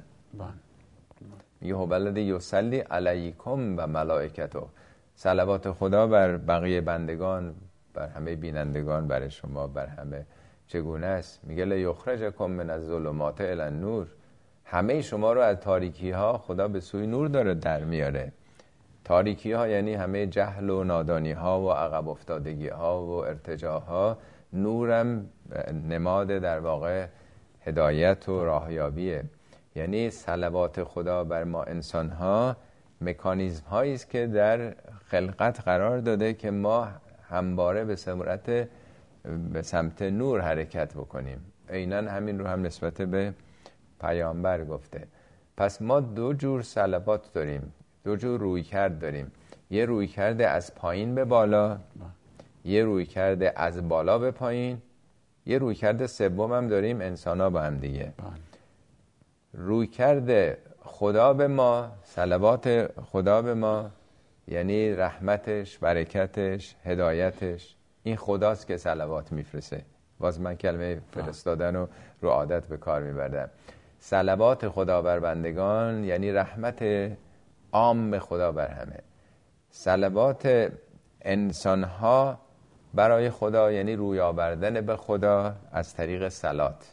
میگه هو الذی یصلی علیکم و ملائکته، صلوات خدا بر بقیه بندگان، بر همه بینندگان، بر شما، بر همه چگونه است؟ میگه لیخرجکم من الظلمات الی النور، همه شما رو از تاریکی ها خدا به سوی نور داره در میاره. تاریکی ها یعنی همه جهل و نادانی ها و عقب افتادگی ها و ارتجاع. نورم نماد در واقع هدایت و راهیابیه. یعنی صلوات خدا بر ما انسان ها مکانیزم هایی است که در خلقت قرار داده که ما همواره به صورت به سمت نور حرکت بکنیم. عیناً همین رو هم نسبت به پیامبر گفته. پس ما دو جور صلوات داریم، دو جور روی کرد داریم. یه روی کرده از پایین به بالا، یه روی کرده از بالا به پایین، یه روی کرده سوم هم داریم انسان ها با هم دیگه. روی کرده خدا به ما، صلوات خدا به ما یعنی رحمتش، برکتش، هدایتش. این خداست که صلوات میفرسته. باز من کلمه فرستادن رو رو عادت به کار میبردم. صلوات خدا بر بندگان یعنی رحمت عام خدا بر همه. صلوات انسانها برای خدا یعنی روی آوردن به خدا از طریق صلات.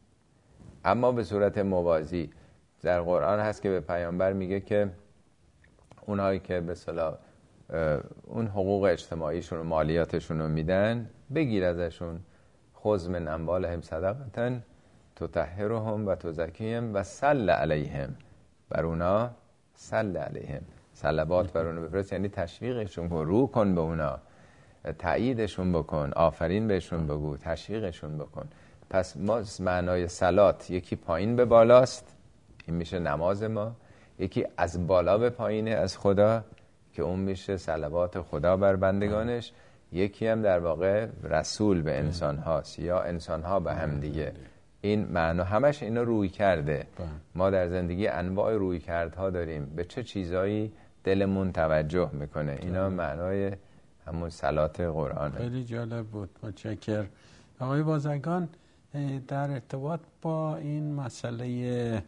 اما به صورت موازی در قرآن هست که به پیامبر میگه که اونهایی که به اصطلاح اون حقوق اجتماعیشون و مالیاتشون رو میدن، بگیر ازشون، خذ من اموالهم صدقه تطهرهم و تزکیهم و صل علیهم، بر اونا صل علیهم، صلوات بر اونا بفرست، یعنی تشویقشون کن، رو کن به اونا، تأییدشون بکن، آفرین بهشون بگو، تشویقشون بکن. پس ما معنای صلات یکی پایین به بالاست، این میشه نماز ما، یکی از بالا به پایینه از خدا که اون میشه صلوات خدا بر بندگانش، یکی هم در واقع رسول به انسان هاست یا انسان ها به هم دیگه. این معنا همش اینا روی کرده. ما در زندگی انواع روی کردها داریم، به چه چیزایی دلمون توجه میکنه، اینا معنای همون صلات قرآنه. خیلی جالب بود، متشکر. آقای بازرگان در ارتباط با این مسئله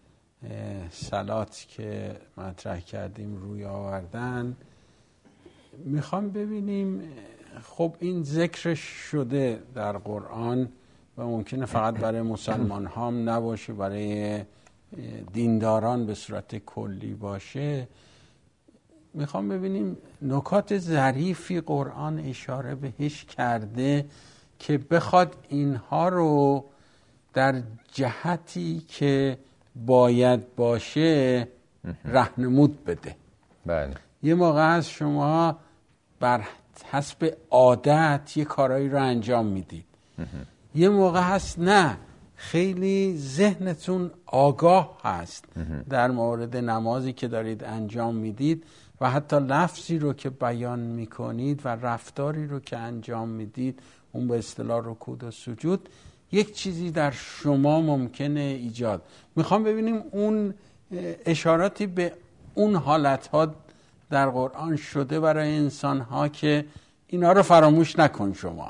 صلات که مطرح کردیم، روی آوردن، میخوام ببینیم خب این ذکرش شده در قرآن و ممکنه فقط برای مسلمان ها هم نباشه، برای دینداران به صورت کلی باشه. میخوام ببینیم نکات ظریفی قرآن اشاره بهش کرده که بخواد اینها رو در جهتی که باید باشه راهنمود بده. بله. یه موقع از شما بر حسب عادت یه کارایی رو انجام میدید، یه موقع هست نه، خیلی ذهنتون آگاه هست در مورد نمازی که دارید انجام میدید و حتی لفظی رو که بیان میکنید و رفتاری رو که انجام میدید، اون به اصطلاح رکوع و سجود، یک چیزی در شما ممکنه ایجاد. میخوام ببینیم اون اشاراتی به اون حالتها در قرآن شده برای انسان ها که اینا رو فراموش نکن شما.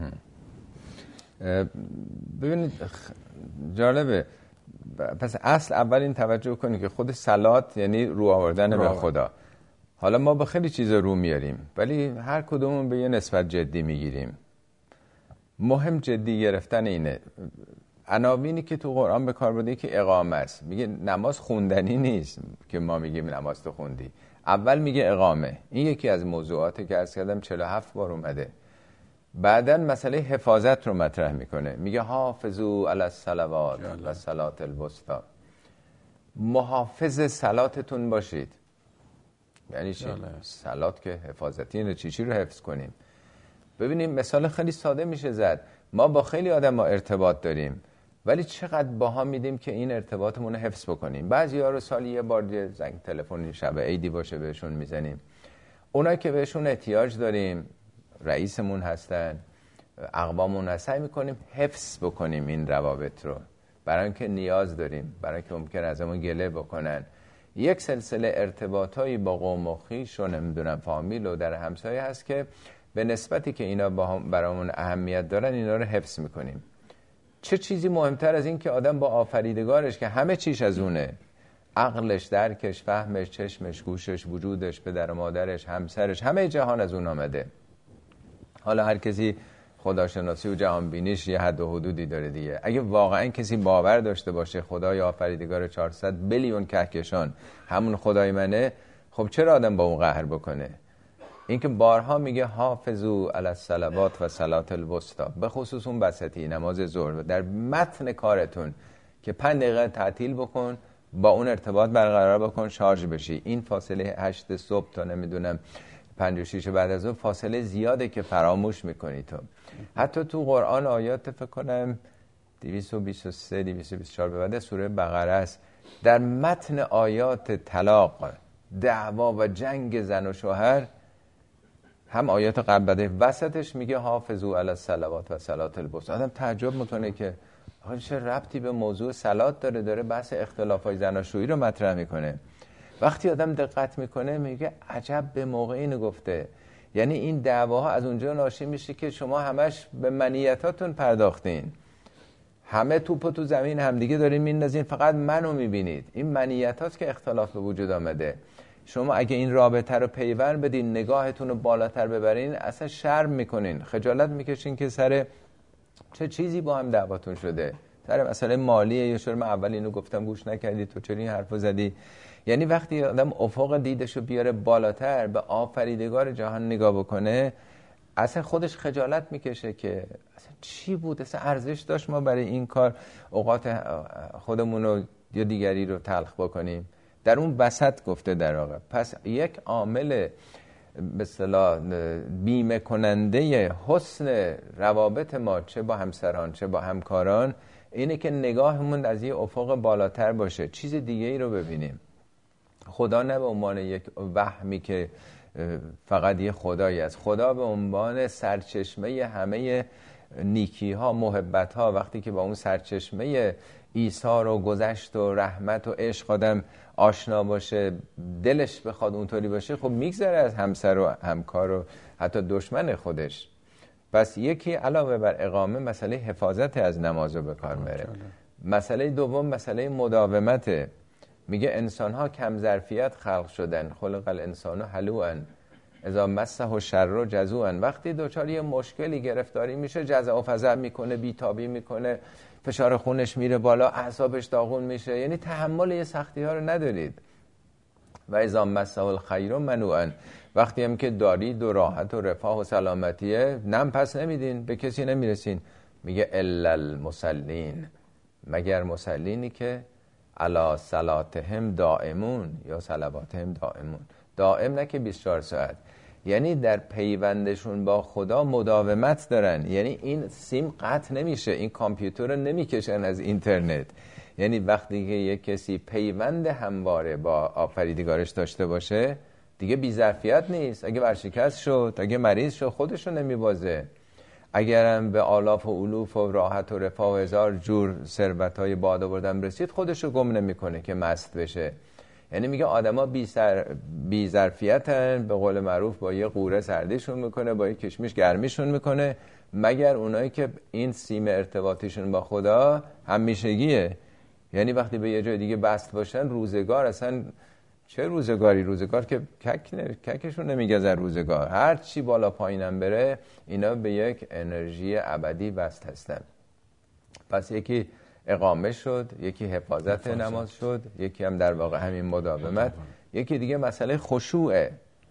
ببینید جالبه. پس اصل اول این توجه کنید که خود صلات یعنی رو آوردن به خدا. حالا ما با خیلی چیزا رو میاریم ولی هر کدومون به یه نسبت جدی میگیریم. مهم جدی گرفتن اینه. عناوینی که تو قرآن به کار برده که اقامه است. میگه نماز خوندنی نیست که ما میگیم نماز تو خوندی. اول میگه اقامه. این یکی از موضوعاتی که عرض کردم چهل و هفت بار اومده. بعدن مسئله حفاظت رو مطرح میکنه. میگه حافظو علی الصلوات و صلات الوسطی. محافظ صلاتتون باشید. یعنی چی؟ صلات که حفاظتی، اینه چی چی رو حفظ کنیم. ببینیم مثال خیلی ساده میشه زد. ما با خیلی آدم ها ارتباط داریم ولی چقدر باها میدیم که این ارتباطمون رو حفظ بکنیم. بعضی‌ها رو سالی یه بار یه زنگ تلفنی شب عیدی باشه بهشون میزنیم. اونایی که بهشون احتیاج داریم، رئیسمون هستن، اقوامون هست، سعی میکنیم حفظ بکنیم این روابط رو، برای اینکه نیاز داریم، برای اینکه ممکن ازمون گله بکنن. یک سلسله ارتباطایی با قوم و خویش و نمیدونم فامیل و در همسایه هست که به نسبتی که اینا برامون اهمیت دارن اینا رو حفظ میکنیم. چه چیزی مهمتر از این که آدم با آفریدگارش که همه چیش از اونه، عقلش، درکش، فهمش، چشمش، گوشش، وجودش، پدر و مادرش، همسرش، همه جهان از اون آمده. حالا هر کسی خداشناسی و جهانبینیش یه حد و حدودی داره دیگه. اگه واقعا کسی باور داشته باشه خدای آفریدگار چهارصد بیلیون کهکشان همون خدای منه، خب چرا آدم با اون قهر بکنه؟ اینکه بارها میگه حافظو علی الصلوات و صلات الوسطی، به خصوص اون وسطی نماز ظهر، در متن کارتون که پنج دقیقه تعطیل بکن، با اون ارتباط برقرار بکن، شارژ بشی. این فاصله هشت صبح تا نمیدونم پنج و شیش بعد از اون فاصله زیاده که فراموش میکنی تو. حتی تو قرآن آیات فکر کنم دویست و بیست و سه دویست و بیست و چهار به بعد سوره بقره است، در متن آیات طلاق، دعوا و جنگ زن و شوهر، هم آیات قبل بده وسطش میگه حافظو علی الصلوات و صلات الوسطی. آدم تعجب میکنه که آخه چه ربطی به موضوع صلات داره؟ داره بحث اختلافای زناشویی رو مطرح میکنه. وقتی آدم دقت میکنه میگه عجب به موقع اینو گفته. یعنی این دعواها از اونجا ناشی میشه که شما همش به منیتاتون پرداختین، همه توپو تو زمین همدیگه دارین میندازین، فقط منو میبینید. این منیتات که اختلاف به وجود آمده. شما اگه این رابطه رو پیوند بدین، نگاهتون رو بالاتر ببرین، اصلا شرم میکنین، خجالت میکشین که سر چه چیزی با هم دعواتون شده. سر مسئله مالیه یا چرا من اول اینو گفتم گوش نکردی، تو چرا این حرفو زدی. یعنی وقتی آدم افق دیدشو بیاره بالاتر، به آفریدگار جهان نگاه بکنه، اصلا خودش خجالت میکشه که اصلا چی بود، اصلا ارزش داشت ما برای این کار اوقات خودمون رو یا دیگری رو تلخ بکنیم. در اون وسط گفته در واقع. پس یک عامل به اصطلاح بیمه کننده حسن روابط ما، چه با همسران چه با همکاران، اینه که نگاهمون از یه افق بالاتر باشه، چیز دیگه ای رو ببینیم. خدا نه به عنوان یک وهمی که فقط یه خدایی است، خدا به عنوان سرچشمه همه نیکی ها، محبت ها. وقتی که با اون سرچشمه ایثار و گذشت و رحمت و عشق آدم آشنا باشه، دلش بخواد اونطوری باشه، خب میگذره از همسر و همکار و حتی دشمن خودش. پس یکی علاوه بر اقامه مسئله حفاظت از نماز رو به کار میره. مسئله دوم مسئله مداومته. میگه انسان ها کم ظرفیت خلق شدن، خلق الانسان هلوعا اذا مسه الشر جزوعا. وقتی دوچار یه مشکلی گرفتاری میشه جزع و فزع میکنه، بیتابی میکنه، فشار خونش میره بالا، اعصابش داغون میشه. یعنی تحمل یه سختی ها رو ندارید. و اذا مسه الخیر منوعا، وقتی هم که دارید و راحت و رفاه و سلامتیه، نم پس نمیدین، به کسی نمیرسین. میگه الا المصلین، مگر مسلینی که علی صلاتهم دائمون یا صلواتهم دائمون. دائم نه که بیست و چهار ساعت. یعنی در پیوندشون با خدا مداومت دارن. یعنی این سیم قطع نمیشه، این کامپیوتر رو نمیکشن از اینترنت. یعنی وقتی که یک کسی پیوند همواره با آفریدگارش داشته باشه دیگه بی‌ظرفیت نیست. اگه ورشکست شد، اگه مریض شد، خودش رو نمیبازه. اگرم به آلاف و علوف و راحت و رفاه و هزار جور ثروت‌های باد آوردن رسید، خودش رو گم نمیکنه که مست بشه. یعنی میگه آدما بی سر بی ظرفیتن، به قول معروف با یه قوره سردیشون میکنه، با یه کشمش گرمیشون میکنه، مگر اونایی که این سیم ارتباطیشون با خدا همیشگیه. یعنی وقتی به یه جای دیگه بست باشن، روزگار اصلا چه روزگاری، روزگار که کک نه، ککشون نمیگذر روزگار، هر چی بالا پایینم بره اینا به یک انرژی ابدی وصل هستن. پس یکی اقامه شد، یکی حفاظت, حفاظت نماز شد، یکی هم در واقع همین مداومت، یکی دیگه مسئله خشوعه.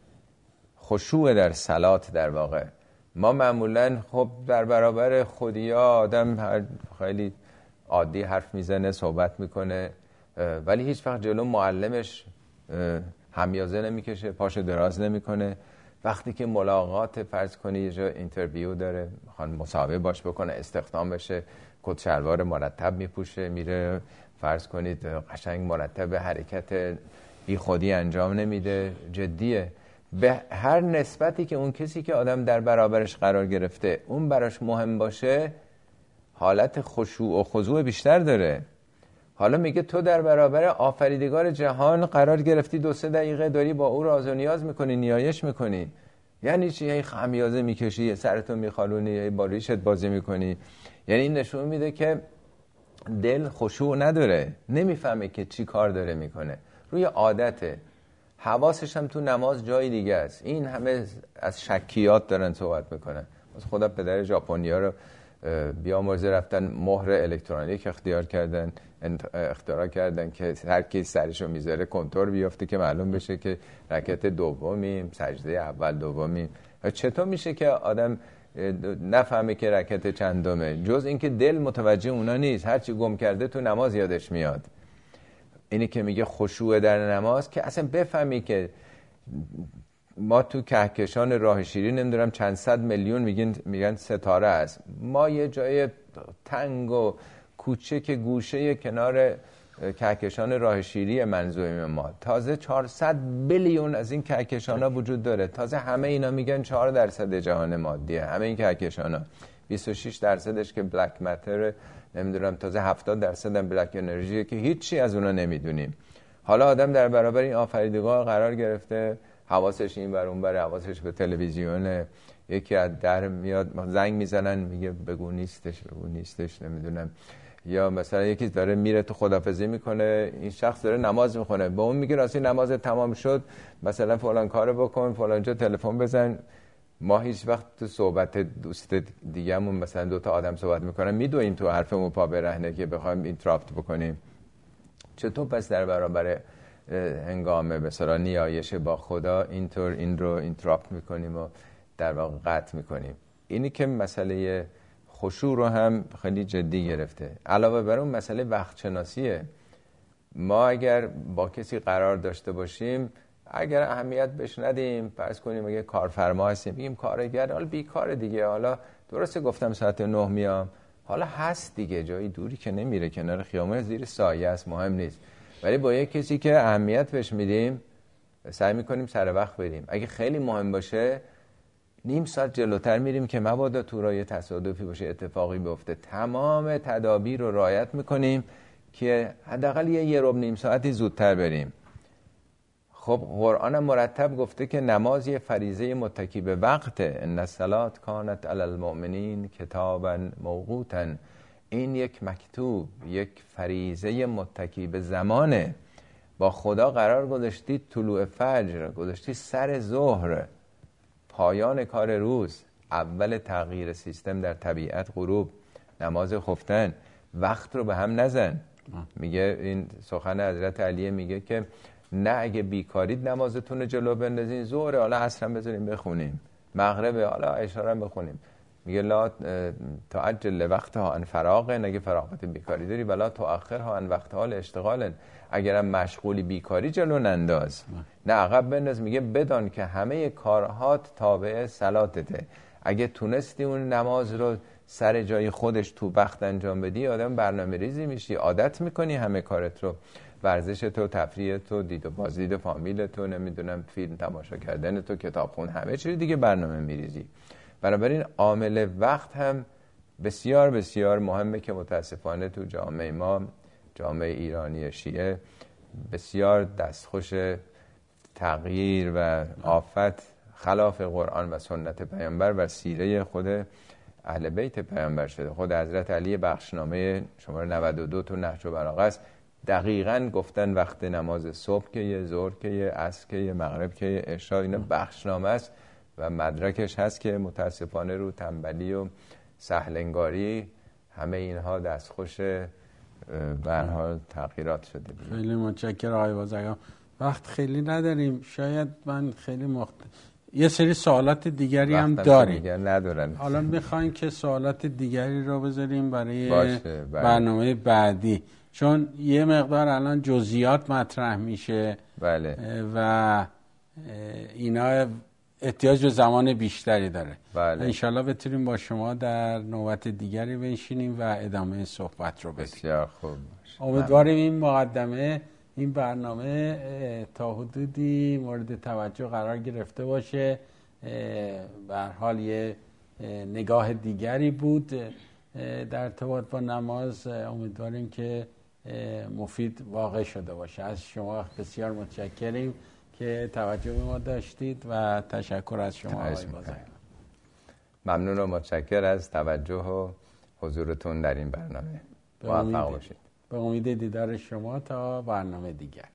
خشوع در صلات در واقع. ما معمولا خب در برابر خودیا آدم خیلی عادی حرف میزنه، صحبت میکنه، ولی هیچ وقت جلو معلمش همیازه نمیکشه، پاشو دراز نمیکنه. وقتی که ملاقات فرض کنی یه جا اینترویو داره، میخوان مصاحبه باش بکنه، استخدام بشه، کت شلوار مرتب میپوشه، میره فرض کنید قشنگ مرتب، حرکت بی خودی انجام نمیده، جدیه. به هر نسبتی که اون کسی که آدم در برابرش قرار گرفته اون براش مهم باشه، حالت خشوع و خضوع بیشتر داره. حالا میگه تو در برابر آفریدگار جهان قرار گرفتی، دو سه دقیقه داری با او راز و نیاز میکنی، نیایش میکنی. یعنی چی؟ یه خمیازه میکشی، سرتو میخالونی، یه با ریشت بازی میکنی. یعنی این نشون میده که دل خشوع نداره، نمیفهمه که چی کار داره میکنه، روی عادته. حواسش هم تو نماز جای دیگه است. این همه از شکیات دارن صحبت میکنن. از خدا پدر ژاپنیا رو بیامرزه، رفتن مهر الکترونیک اختیار کردن، اختراع کردن که هر کی سرشو میذاره کنتور بیافته که معلوم بشه که رکعت دومیم، سجده اول دومیم. چطور میشه که آدم نفهمه که رکعت چندمه؟ جز اینکه دل متوجه اونا نیست، هرچی گم کرده تو نماز یادش میاد. اینی که میگه خشوع در نماز، که اصلا بفهمی که ما تو کهکشان راه شیری نمیدونم چند صد میلیون میگن میگن ستاره است، ما یه جای تنگ و کوچک گوشه کنار کهکشان راه شیری منظومه ما. تازه چهارصد بیلیون از این کهکشان‌ها وجود داره، تازه همه اینا میگن چهار درصد جهان مادیه، همه این کهکشان‌ها. بیست و شش درصدش که بلک ماتر، نمیدونم تازه هفتاد درصد هم بلک انرژیه که هیچی از اونا نمیدونیم. حالا آدم در برابر این آفریدگار قرار گرفته، حواسش این بر اون بر، حواسش به تلویزیونه، یکی از در میاد زنگ میزنن میگه بگو نیستش، بگو نیستش، نمیدونم. یا مثلا یکی داره میره تو خدافظی میکنه، این شخص داره نماز میخونه، به اون میگه راستی نماز تمام شد، مثلا فلان کارو بکن، فلان جا تلفن بزن. ما هیچ وقت تو صحبت دوست دیگه‌مون مثلا دو تا آدم صحبت میکنن میدویم تو حرفمون پا برهنه که بخوایم اینتراپت بکنیم. چطور پس در برابر هنگام مثلا نیایش با خدا اینطور این رو اینتراپت میکنیم و در واقع قطع میکنیم؟ اینی که مسئله خشوع رو هم خیلی جدی گرفته. علاوه بر اون مسئله وقت شناسیه. ما اگر با کسی قرار داشته باشیم، اگر اهمیت بهش ندیم، فرض کنیم اگه کارفرما هستیم بگیم کارگر، حالا بیکاره دیگه، حالا درسته گفتم ساعت نه میام، حالا هست دیگه، جایی دوری که نمیره، کنار خیابون زیر سایه است، مهم نیست. ولی با یک کسی که اهمیت بهش میدیم سعی میکنیم سر وقت بریم. اگه خیلی مهم باشه نیم ساعت جلوتر میریم که مبادا تو راه تصادفی باشه، اتفاقی بیفته. تمام تدابیر رو رعایت میکنیم که حداقل یه یه ربع نیم ساعتی زودتر بریم. خب قرآن مرتب گفته که نماز یه فریضه متکی به وقته، ان الصلاة کانت علی المؤمنین کتابا موقوتا. این یک مکتوب، یک فریضه متکی به زمانه. با خدا قرار گذاشتی طلوع فجر، گذاشتی سر ظهر، پایان کار روز، اول تغییر سیستم در طبیعت غروب، نماز خفتن. وقت رو به هم نزن. میگه این سخن حضرت علی میگه که نه اگه بیکارید نمازتون رو جلو بندازین، ظهر حالا عصر هم بذاریم بخونیم، مغرب حالا عشا هم بخونیم. میگه لا تعجل وقتها ان فراغ، اگه فراغت بیکاری داری، ولا تؤخرها ان وقتها لاشتغال، اگرم مشغولی بیکاری جلو ننداز، نه عقب بنداز. میگه بدان که همه کارهات تابع صلاتته. اگه تونستی اون نماز رو سر جای خودش تو وقت انجام بدی، آدم برنامه ریزی میشی، عادت میکنی همه کارت رو، ورزش تو، تفریح تو، دید و بازدید فامیل تو، نمیدونم فیلم تماشا کردن تو، کتاب خون، همه چیز دیگه برنامه میریزی. بنابراین عامل وقت هم بسیار بسیار مهمه که متاسفانه تو جامعه ما، جامعه ایرانی شیعه، بسیار دستخوش تغییر و آفت خلاف قرآن و سنت پیامبر و سیره خود اهل بیت پیامبر شده. خود حضرت علی بخشنامه شماره نود و دو تو نهج البلاغه است، دقیقاً گفتن وقت نماز صبح که یه، ظهر که یه، عصر که یه، مغرب که یه، عشا. اینا بخشنامه است و مدرکش هست که متاسفانه رو تنبلی و سهلنگاری همه اینها دستخوش به هر حال تغییرات شده. خیلی متشکرم آقای بازرگان. وقت خیلی نداریم، شاید من خیلی مخت... یه سری سوالات دیگری هم داریم دیگر ندارن. حالا میخوایم که سوالات دیگری رو بذاریم برای باشه، برنامه بعدی، چون یه مقدار الان جزئیات مطرح میشه. بله. و اینا احتیاج به زمان بیشتری داره. بله. انشالله بتونیم با شما در نوبت دیگری بنشینیم و ادامه صحبت رو بدیم. بسیار خوب. امیدواریم این مقدمه، این برنامه تا حدودی مورد توجه قرار گرفته باشه. به هر حال یه نگاه دیگری بود در ارتباط با نماز. امیدواریم که مفید واقع شده باشه. از شما بسیار متشکریم که توجه به ما داشتید و تشکر از شما آقای بازرگان. ممنون و متشکر از توجه و حضورتون در این برنامه. موفق باشید. به امید دیدار شما تا برنامه دیگر.